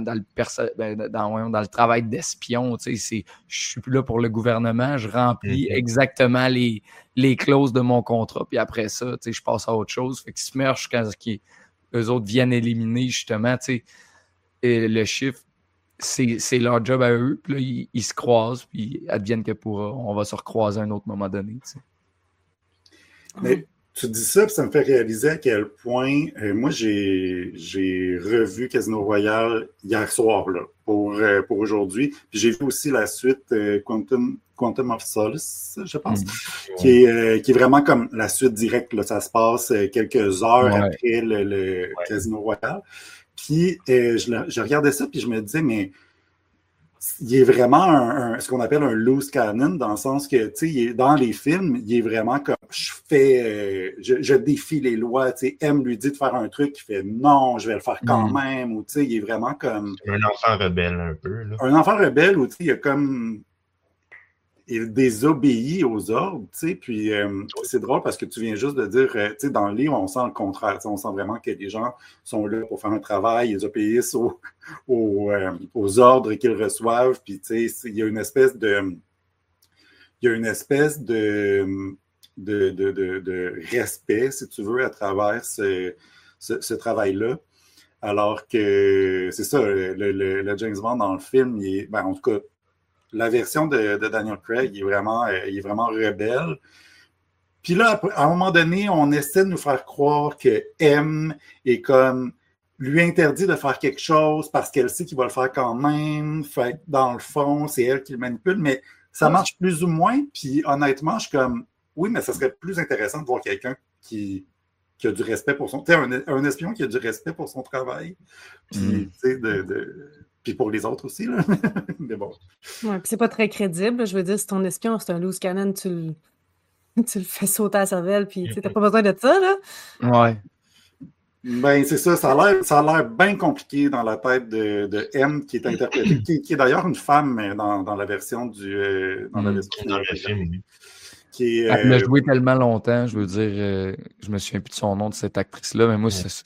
le travail d'espion, tu sais, je suis plus là pour le gouvernement, je remplis exactement les clauses de mon contrat, puis après ça, tu sais, je passe à autre chose. Fait qu'ils se mergent quand eux autres viennent éliminer, justement, tu sais, le chiffre, c'est leur job à eux, puis là, ils se croisent, puis advienne que on va se recroiser à un autre moment donné, tu sais. Mais tu dis ça, puis ça me fait réaliser à quel point, moi, j'ai revu Casino Royale hier soir, là, pour aujourd'hui. Puis j'ai vu aussi la suite Quantum of Solace, je pense, qui est vraiment comme la suite directe, là. Ça se passe quelques heures après le Casino Royale. Puis je regardais ça, puis je me disais, mais il est vraiment ce qu'on appelle un loose cannon, dans le sens que, tu sais, dans les films, il est vraiment comme, je défie les lois, tu sais, M lui dit de faire un truc, il fait non, je vais le faire quand même, ou tu sais, il est vraiment comme... Un enfant rebelle, un peu, là. Un enfant rebelle, où tu sais, il a comme... Il désobéit aux ordres, tu sais, puis c'est drôle parce que tu viens juste de dire, tu sais, dans le livre, on sent le contraire, on sent vraiment que les gens sont là pour faire un travail, ils obéissent aux ordres qu'ils reçoivent, puis tu sais, il y a une espèce de respect, si tu veux, à travers ce travail-là, alors que c'est ça, le James Bond dans le film, en tout cas, la version de Daniel Craig, il est vraiment rebelle. Puis là, à un moment donné, on essaie de nous faire croire que M est comme lui interdit de faire quelque chose parce qu'elle sait qu'il va le faire quand même. Fait que dans le fond, c'est elle qui le manipule, mais ça marche plus ou moins. Puis honnêtement, je suis comme, oui, mais ça serait plus intéressant de voir quelqu'un qui a du respect pour son... Tu sais, un espion qui a du respect pour son travail. Puis, tu sais, puis pour les autres aussi, là. Mais bon. Ouais, puis c'est pas très crédible. Je veux dire, si ton espion, c'est un loose cannon, tu le fais sauter à la cervelle, puis tu n'as pas besoin de ça, là. Ouais. Ben, c'est ça. Ça a l'air bien compliqué dans la tête de M, qui est interprétée, qui est d'ailleurs une femme dans la version dans le film. Elle l'a joué tellement longtemps, je veux dire, je me souviens plus de son nom de cette actrice-là, mais moi, c'est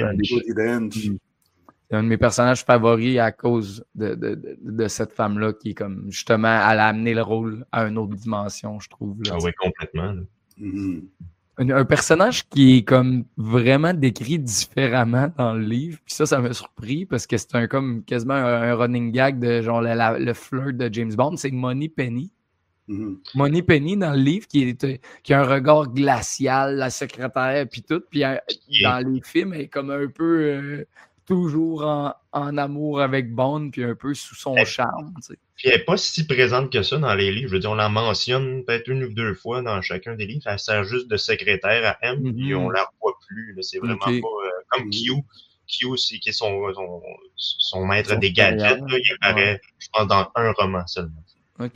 un de mes personnages favoris à cause de cette femme-là qui est comme, justement, elle a amené le rôle à une autre dimension, je trouve. Là, oui, complètement. Un personnage qui est comme vraiment décrit différemment dans le livre, puis ça m'a surpris parce que c'est comme quasiment un running gag de genre le flirt de James Bond, c'est Moneypenny. Moneypenny dans le livre qui a un regard glacial, la secrétaire puis tout, puis dans les films elle est comme un peu toujours en amour avec Bond puis un peu sous son charme, tu sais. Puis elle n'est pas si présente que ça dans les livres. Je veux dire, on la mentionne peut-être une ou deux fois dans chacun des livres. Elle sert juste de secrétaire à M, puis on la revoit plus. Là. C'est vraiment pas comme Q. Q, c'est qui est son maître des gadgets. Là, il apparaît, je pense, dans un roman seulement. OK.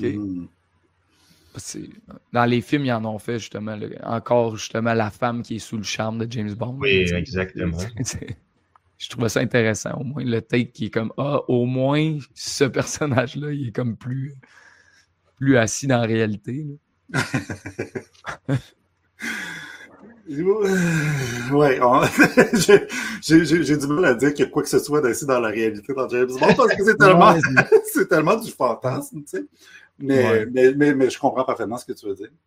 Dans les films, ils en ont fait justement encore justement la femme qui est sous le charme de James Bond. Oui, exactement. Je trouvais ça intéressant, au moins le take qui est comme au moins ce personnage-là, il est comme plus assis dans la réalité. Ouais, j'ai du mal à dire qu'il y a quoi que ce soit d'assez dans la réalité dans James Bond parce que c'est tellement, c'est tellement du fantasme, tu sais. Mais je comprends parfaitement ce que tu veux dire.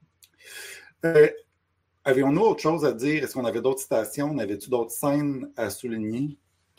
Avions-nous autre chose à dire? Est-ce qu'on avait d'autres citations? Avait-tu d'autres scènes à souligner?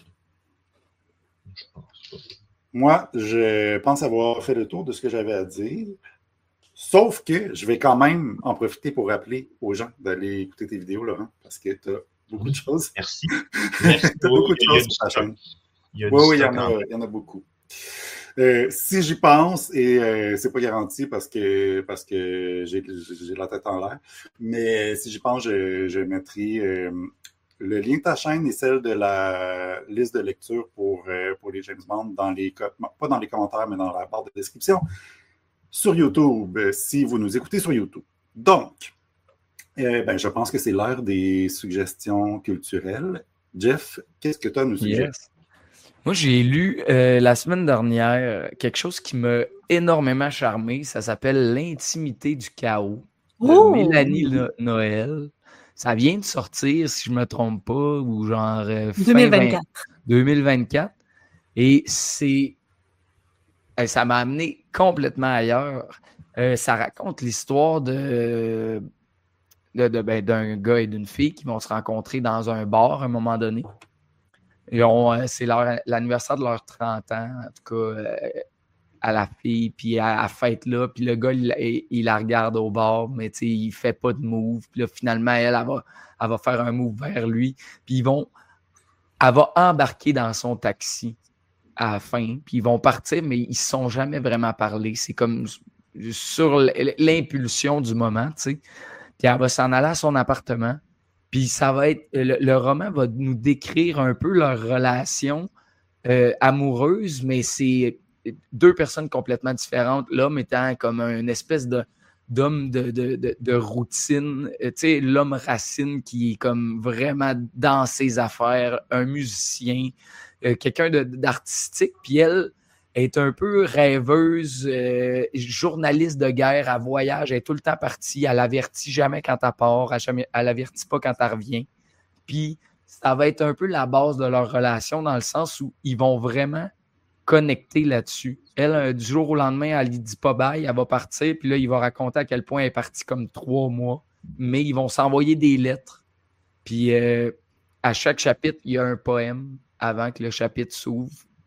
Je pense pas. Moi, je pense avoir fait le tour de ce que j'avais à dire. Sauf que je vais quand même en profiter pour rappeler aux gens d'aller écouter tes vidéos, Laurent, parce que tu as beaucoup de choses. Merci. Tu as beaucoup de choses sur ta chaîne. Oui, il y en a beaucoup. Si j'y pense, et c'est pas garanti parce que j'ai la tête en l'air, mais si j'y pense, je mettrai le lien de ta chaîne et celle de la liste de lecture pour les James Bond pas dans les commentaires, mais dans la barre de description sur YouTube, si vous nous écoutez sur YouTube. Donc, je pense que c'est l'heure des suggestions culturelles. Jeff, qu'est-ce que tu as à nous suggérer? Yes. Moi, j'ai lu la semaine dernière quelque chose qui m'a énormément charmé. Ça s'appelle L'intimité du chaos de Mélanie Noël. Ça vient de sortir, si je ne me trompe pas, ou genre 2024. Et ça m'a amené complètement ailleurs. Ça raconte l'histoire d'un gars et d'une fille qui vont se rencontrer dans un bar à un moment donné. C'est l'anniversaire de leurs 30 ans, en tout cas, à la fille, puis à la fête là, puis le gars, il la regarde au bar, mais il fait pas de move. Puis là, finalement, elle va faire un move vers lui, puis elle va embarquer dans son taxi à la fin, puis ils vont partir, mais ils ne se sont jamais vraiment parlé. C'est comme sur l'impulsion du moment, tu sais. Puis elle va s'en aller à son appartement. Puis ça va être le roman va nous décrire un peu leur relation amoureuse, mais c'est deux personnes complètement différentes. L'homme étant comme une espèce d'homme de routine, tu sais, l'homme racine qui est comme vraiment dans ses affaires, un musicien, quelqu'un d'artistique. Puis elle est un peu rêveuse, journaliste de guerre, elle voyage, elle est tout le temps partie, elle avertit jamais quand elle part, elle avertit pas quand elle revient. Puis ça va être un peu la base de leur relation dans le sens où ils vont vraiment connecter là-dessus. Elle, du jour au lendemain, elle lui dit pas bye, elle va partir, puis là, il va raconter à quel point elle est partie comme 3 mois, mais ils vont s'envoyer des lettres. Puis à chaque chapitre, il y a un poème avant que le chapitre s'ouvre.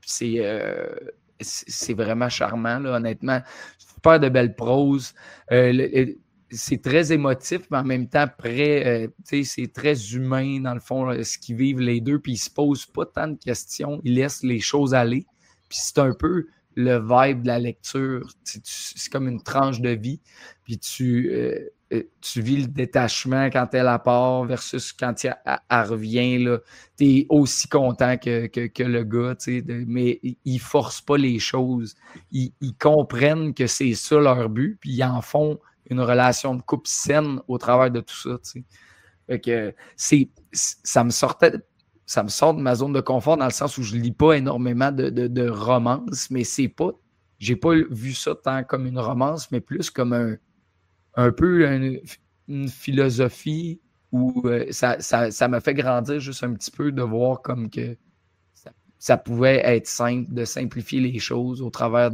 C'est vraiment charmant, là, honnêtement. Super de belle prose. C'est très émotif, mais en même temps, c'est très humain, dans le fond, là, ce qu'ils vivent les deux. Puis ils ne se posent pas tant de questions. Ils laissent les choses aller. Puis c'est un peu le vibe de la lecture. C'est comme une tranche de vie. Puis tu vis le détachement quand elle part versus quand elle revient. Tu es aussi content que le gars, mais ils ne forcent pas les choses. Ils comprennent que c'est ça leur but, puis ils en font une relation de couple saine au travers de tout ça. Fait que ça me sort de ma zone de confort dans le sens où je ne lis pas énormément de romances, mais j'ai pas vu ça tant comme une romance, mais plus comme un peu une philosophie où ça m'a fait grandir juste un petit peu de voir comme que ça pouvait être simple, de simplifier les choses au travers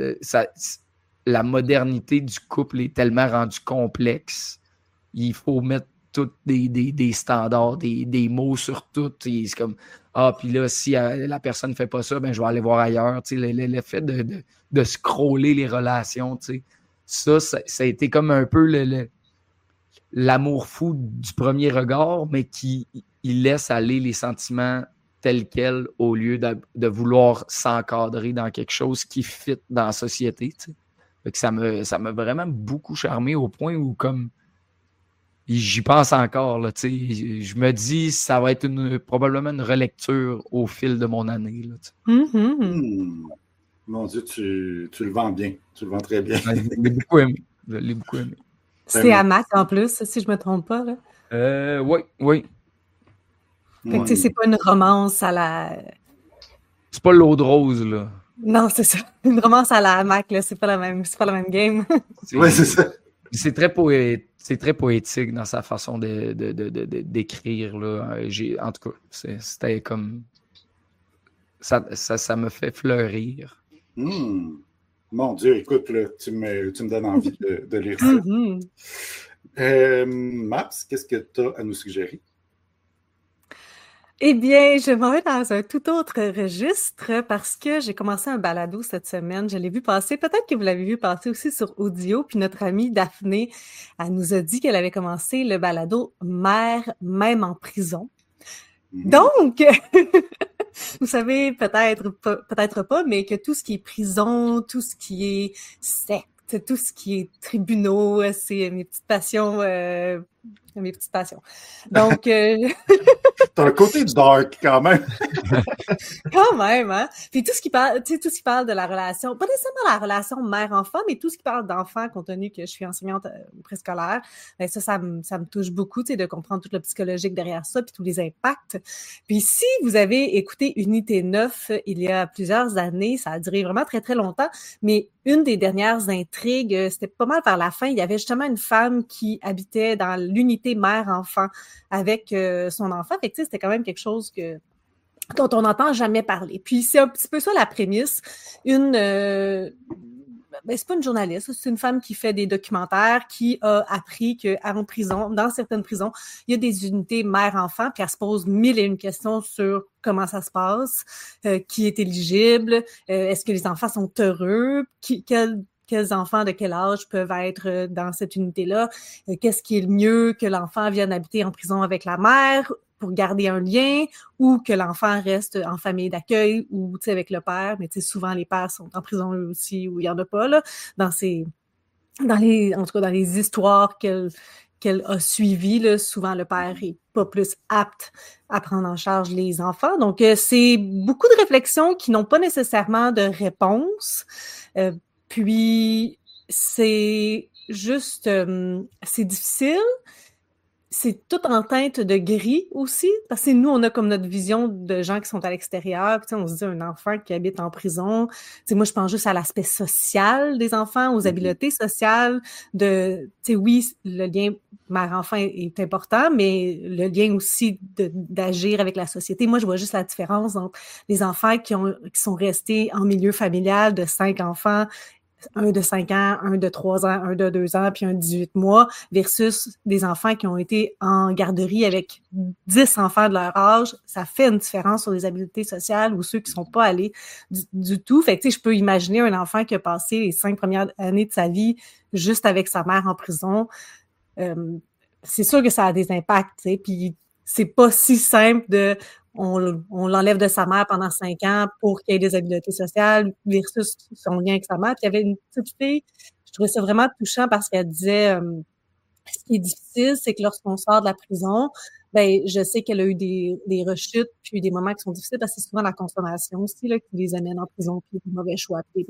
la modernité du couple est tellement rendue complexe. Il faut mettre tous des standards, des mots sur tout. C'est comme, puis là, si la personne ne fait pas ça, ben, je vais aller voir ailleurs. Le fait de scroller les relations, ça a été comme un peu l'amour fou du premier regard, mais qui il laisse aller les sentiments tels quels au lieu de vouloir s'encadrer dans quelque chose qui fit dans la société. Fait que ça m'a vraiment beaucoup charmé au point où comme j'y pense encore. Là, je me dis ça va être probablement une relecture au fil de mon année. Là, Mon Dieu, tu le vends bien. Tu le vends très bien. Je l'ai beaucoup aimé. C'est à Mac en plus, si je ne me trompe pas. Oui. Fait que c'est pas une romance à la... C'est pas l'eau de rose, là. Non, c'est ça. Une romance à la Mac, là, c'est pas la même game. Oui, c'est ça. C'est très poétique dans sa façon d'écrire. Là. En tout cas, c'était comme... Ça me fait fleurir. Mon Dieu, écoute, là, tu me donnes envie de lire ça. Maps, qu'est-ce que tu as à nous suggérer? Eh bien, je m'en vais dans un tout autre registre parce que j'ai commencé un balado cette semaine. Je l'ai vu passer. Peut-être que vous l'avez vu passer aussi sur audio. Puis notre amie Daphné, elle nous a dit qu'elle avait commencé le balado Mère, même en prison. Donc, vous savez peut-être pas, mais que tout ce qui est prison, tout ce qui est secte, tout ce qui est tribunaux, c'est mes petites passions. Donc, t'as un côté dark quand même. Quand même, hein? Puis tout ce qui parle de la relation, pas nécessairement la relation mère-enfant, mais tout ce qui parle d'enfant, compte tenu que je suis enseignante préscolaire, ben ça me touche beaucoup, de comprendre tout le psychologique derrière ça, puis tous les impacts. Puis si vous avez écouté Unité 9 il y a plusieurs années, ça a duré vraiment très, très longtemps, mais une des dernières intrigues, c'était pas mal vers la fin, il y avait justement une femme qui habitait dans l'unité mère-enfant avec son enfant. Fait que c'était quand même quelque chose dont on n'entend jamais parler. Puis c'est un petit peu ça la prémisse. C'est pas une journaliste, c'est une femme qui fait des documentaires, qui a appris qu'en prison, dans certaines prisons, il y a des unités mère-enfant, puis elle se pose 1001 questions sur comment ça se passe, qui est éligible, est-ce que les enfants sont heureux, quels enfants de quel âge peuvent être dans cette unité-là, qu'est-ce qui est le mieux que l'enfant vienne habiter en prison avec la mère pour garder un lien, ou que l'enfant reste en famille d'accueil ou avec le père, mais souvent les pères sont en prison eux aussi, ou il y en a pas là, en tout cas dans les histoires qu'elle a suivies, là, souvent le père est pas plus apte à prendre en charge les enfants. Donc c'est beaucoup de réflexions qui n'ont pas nécessairement de réponse. Puis c'est juste c'est difficile. C'est tout en teinte de gris aussi, parce que nous, on a comme notre vision de gens qui sont à l'extérieur, puis on se dit un enfant qui habite en prison. Moi, je pense juste à l'aspect social des enfants, aux habiletés sociales, oui, le lien mère-enfant est important, mais le lien aussi d'agir avec la société. Moi, je vois juste la différence entre les enfants qui sont restés en milieu familial de 5 enfants, un de 5 ans, un de 3 ans, un de 2 ans, puis un de 18 mois, versus des enfants qui ont été en garderie avec 10 enfants de leur âge. Ça fait une différence sur les habiletés sociales ou ceux qui sont pas allés du tout. Fait que, je peux imaginer un enfant qui a passé les 5 premières années de sa vie juste avec sa mère en prison. C'est sûr que ça a des impacts, puis c'est pas si simple on l'enlève de sa mère pendant 5 ans pour qu'il ait des habiletés sociales versus son lien avec sa mère. Puis il y avait une petite fille, je trouvais ça vraiment touchant parce qu'elle disait ce qui est difficile, c'est que lorsqu'on sort de la prison, ben je sais qu'elle a eu des rechutes, puis des moments qui sont difficiles parce que c'est souvent la consommation aussi là, qui les amène en prison, puis des mauvais choix, puis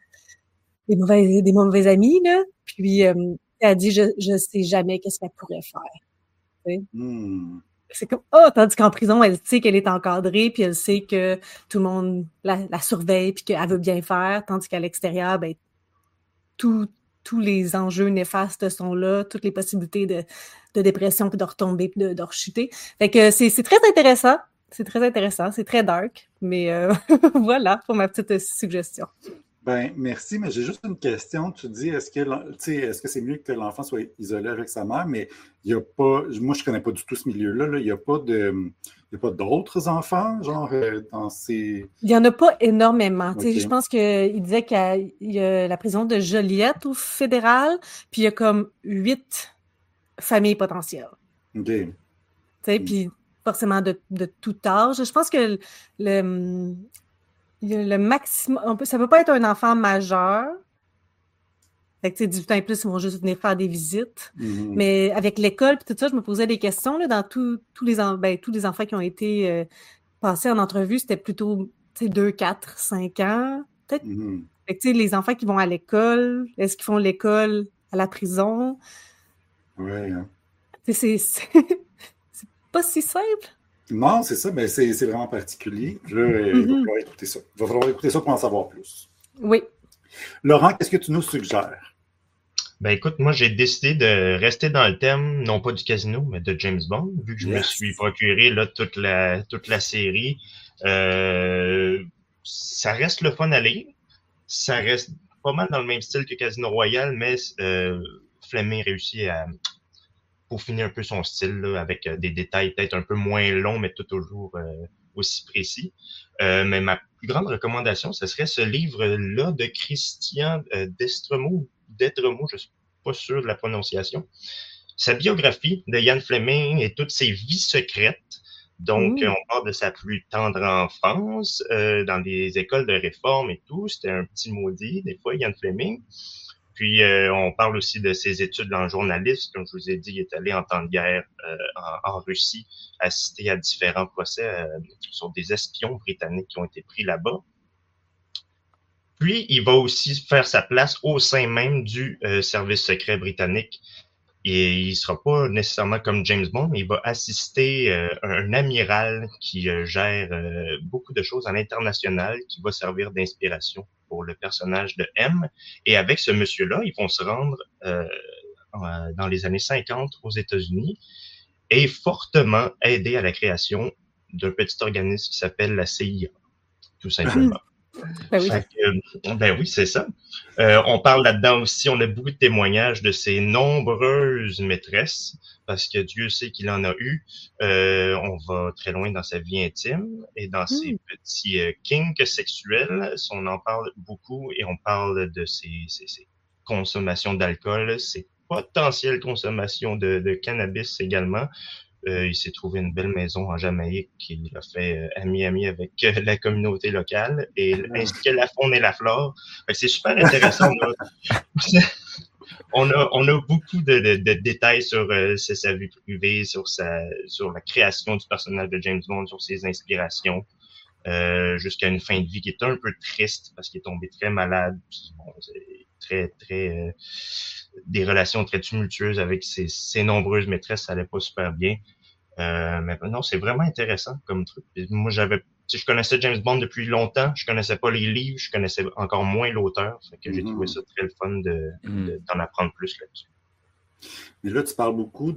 des mauvais amis. Là. Puis elle dit je sais jamais qu'est-ce qu'elle pourrait faire. C'est comme, tandis qu'en prison, elle sait qu'elle est encadrée, puis elle sait que tout le monde la surveille, puis qu'elle veut bien faire, tandis qu'à l'extérieur, ben, tous les enjeux néfastes sont là, toutes les possibilités de dépression, puis de retomber, puis de rechuter. Fait que c'est très intéressant, c'est très dark, mais voilà pour ma petite suggestion. Ben, merci, mais j'ai juste une question. Tu dis, est-ce que c'est mieux que l'enfant soit isolé avec sa mère, mais il n'y a pas, moi je ne connais pas du tout ce milieu-là, il n'y a pas d'autres enfants, genre, dans ces... Il n'y en a pas énormément. Okay. Je pense qu'il disait qu'il y a la prison de Joliette au fédéral, puis il y a comme 8 familles potentielles. OK. Puis forcément de tout âge. Je pense que le maximum, ça peut pas être un enfant majeur. Fait que 18 ans et plus, ils vont juste venir faire des visites. Mais avec l'école et tout ça, je me posais des questions là, dans tous les enfants qui ont été passés en entrevue, c'était plutôt 2, 4, 5 ans. Peut-être. Fait que les enfants qui vont à l'école, est-ce qu'ils font l'école à la prison? Oui. Hein. C'est pas si simple. Non, c'est ça, mais c'est vraiment particulier. Là, il va falloir écouter ça. Il va falloir écouter ça pour en savoir plus. Oui. Laurent, qu'est-ce que tu nous suggères? Ben écoute, moi j'ai décidé de rester dans le thème, non pas du casino, mais de James Bond, vu que je me suis procuré là toute la série. Ça reste le fun à lire. Ça reste pas mal dans le même style que Casino Royale, mais Fleming réussit à peaufiner un peu son style là, avec des détails peut-être un peu moins longs, mais tout toujours aussi précis. Mais ma plus grande recommandation, ce serait ce livre-là de Christian Destremaux, je suis pas sûr de la prononciation. Sa biographie de Ian Fleming et toutes ses vies secrètes. Donc, on parle de sa plus tendre enfance, dans des écoles de réforme et tout. C'était un petit maudit, des fois, Ian Fleming. Puis, on parle aussi de ses études en journalisme. Comme je vous ai dit, il est allé en temps de guerre en Russie, assister à différents procès sur des espions britanniques qui ont été pris là-bas. Puis, il va aussi faire sa place au sein même du service secret britannique. Et il sera pas nécessairement comme James Bond, mais il va assister un amiral qui gère beaucoup de choses à l'international, qui va servir d'inspiration pour le personnage de M. Et avec ce monsieur-là, ils vont se rendre dans les années 50 aux États-Unis et fortement aider à la création d'un petit organisme qui s'appelle la CIA, tout simplement. Ben oui. Ben oui, c'est ça. On parle là-dedans aussi, on a beaucoup de témoignages de ses nombreuses maîtresses, parce que Dieu sait qu'il en a eu. On va très loin dans sa vie intime et dans ses petits kinks sexuels. On en parle beaucoup et on parle de ses consommations d'alcool, ses potentielles consommations de cannabis également. Il s'est trouvé une belle maison en Jamaïque qu'il a fait ami avec la communauté locale et ainsi que la faune et la flore. C'est super intéressant. On a beaucoup de détails sur sa vie privée, sur la création du personnage de James Bond, sur ses inspirations, jusqu'à une fin de vie qui est un peu triste parce qu'il est tombé très malade. Puis, bon, c'est très des relations très tumultueuses avec ses nombreuses maîtresses, ça allait pas super bien. Mais non, c'est vraiment intéressant comme truc. Moi, je connaissais James Bond depuis longtemps, je connaissais pas les livres, je connaissais encore moins l'auteur, fait que j'ai trouvé ça très le fun d'en apprendre plus là-dessus. Mais là, tu parles beaucoup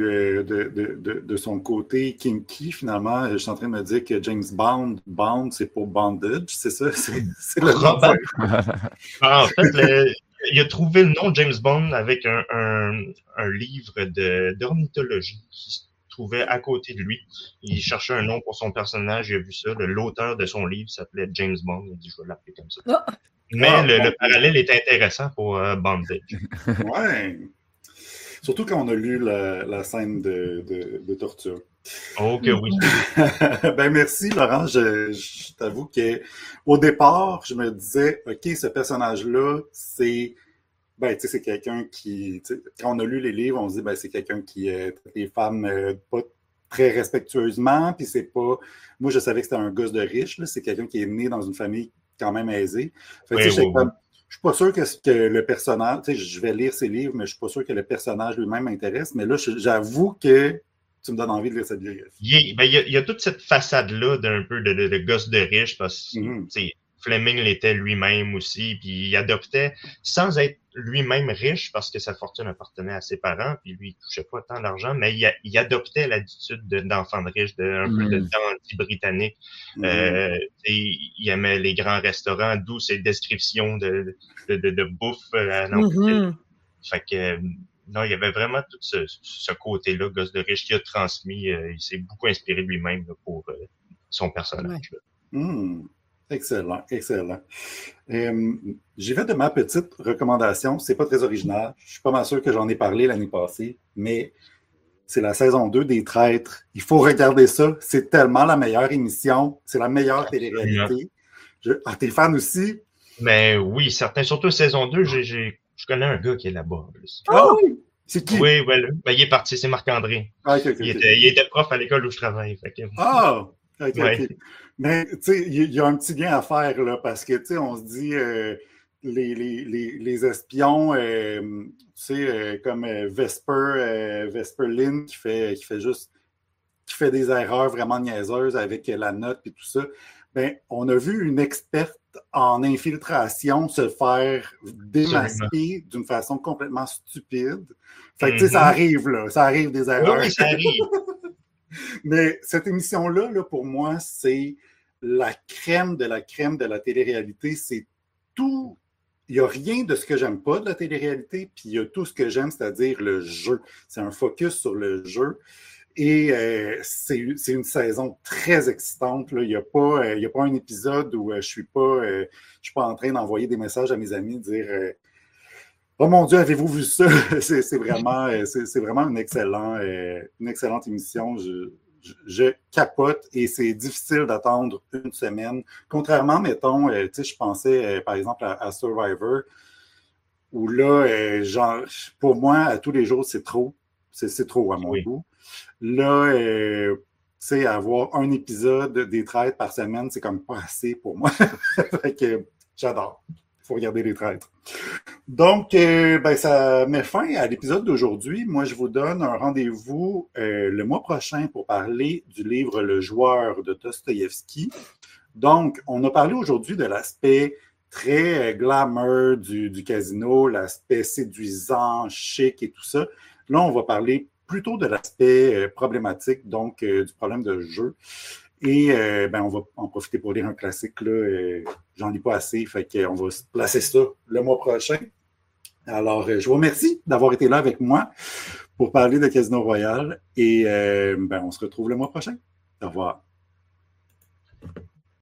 de son côté kinky, finalement. Je suis en train de me dire que James Bond, c'est pour bondage, c'est ça? C'est le nom. En fait, il a trouvé le nom James Bond avec un livre d'ornithologie qui se trouvait à côté de lui. Il cherchait un nom pour son personnage, il a vu ça. L'auteur de son livre s'appelait James Bond. Il a dit, je vais l'appeler comme ça. Oh. Mais le parallèle est intéressant pour Bondage. Ouais. Surtout quand on a lu la scène de torture. Oh que oui. Ben merci Laurent, je t'avoue qu'au départ, je me disais, OK, ce personnage-là, c'est quelqu'un qui, quand on a lu les livres, on se dit, c'est quelqu'un qui traite les femmes pas très respectueusement, puis c'est pas, moi je savais que c'était un gosse de riche, là, c'est quelqu'un qui est né dans une famille quand même aisée. Fait que, je suis pas sûr que le personnage, je vais lire ses livres, mais je suis pas sûr que le personnage lui-même m'intéresse, mais là, j'avoue que tu me donnes envie de lire cette biographie. Il y a toute cette façade-là d'un peu de gosse de riche, parce que Fleming l'était lui-même aussi, puis il adoptait, sans être lui-même riche, parce que sa fortune appartenait à ses parents, puis lui, il touchait pas tant d'argent, mais il adoptait l'attitude d'enfant de riche, un peu de dandy britannique. Il aimait les grands restaurants, d'où ses descriptions de bouffe à l'entrée. Fait que non, il y avait vraiment tout ce côté-là, gosse de riche, qui a transmis, il s'est beaucoup inspiré lui-même pour son personnage. Excellent, excellent. J'y vais de ma petite recommandation. C'est pas très original. Je suis pas mal sûr que j'en ai parlé l'année passée, mais c'est la saison 2 des Traîtres. Il faut regarder ça. C'est tellement la meilleure émission. C'est la meilleure télé-réalité. T'es fan aussi? Mais oui, certain. Surtout saison 2, je connais un gars qui est là-bas en plus. Oh! C'est qui? Oui, voilà. Il est parti, c'est Marc-André. Okay. Il était prof à l'école où je travaille. Fait que... OK. Mais, tu sais, il y a un petit lien à faire, là, parce que, tu sais, on se dit, les espions, tu sais, comme Vesper Lynn, qui fait des erreurs vraiment niaiseuses avec la note et tout ça. Ben, on a vu une experte en infiltration se faire démasquer d'une façon complètement stupide. Fait que, tu sais, ça arrive, là. Ça arrive des erreurs. Oui, ça arrive. Mais cette émission-là, là, pour moi, c'est la crème de la crème de la télé-réalité. C'est tout. Il n'y a rien de ce que j'aime pas de la télé-réalité, puis il y a tout ce que j'aime, c'est-à-dire le jeu. C'est un focus sur le jeu. Et c'est une saison très excitante. Là. Il n'y a pas un épisode où je suis pas en train d'envoyer des messages à mes amis, dire oh mon Dieu, avez-vous vu ça? c'est vraiment une excellente émission. Je capote et c'est difficile d'attendre une semaine. Contrairement, mettons, tu sais, je pensais par exemple à Survivor, où là, genre, pour moi, à tous les jours, c'est trop. C'est trop à mon goût. Là, tu sais, avoir un épisode des traîtres par semaine, c'est comme pas assez pour moi. Fait que j'adore. Il faut regarder les traîtres. Donc, ben, ça met fin à l'épisode d'aujourd'hui. Moi, je vous donne un rendez-vous le mois prochain pour parler du livre Le Joueur de Dostoïevski. Donc, on a parlé aujourd'hui de l'aspect très glamour du casino, l'aspect séduisant, chic et tout ça. Là, on va parler plutôt de l'aspect problématique, donc du problème de jeu. Et ben, on va en profiter pour lire un classique. Là, j'en lis pas assez, fait qu'on va placer ça le mois prochain. Alors, je vous remercie d'avoir été là avec moi pour parler de Casino Royale et ben, on se retrouve le mois prochain. Au revoir.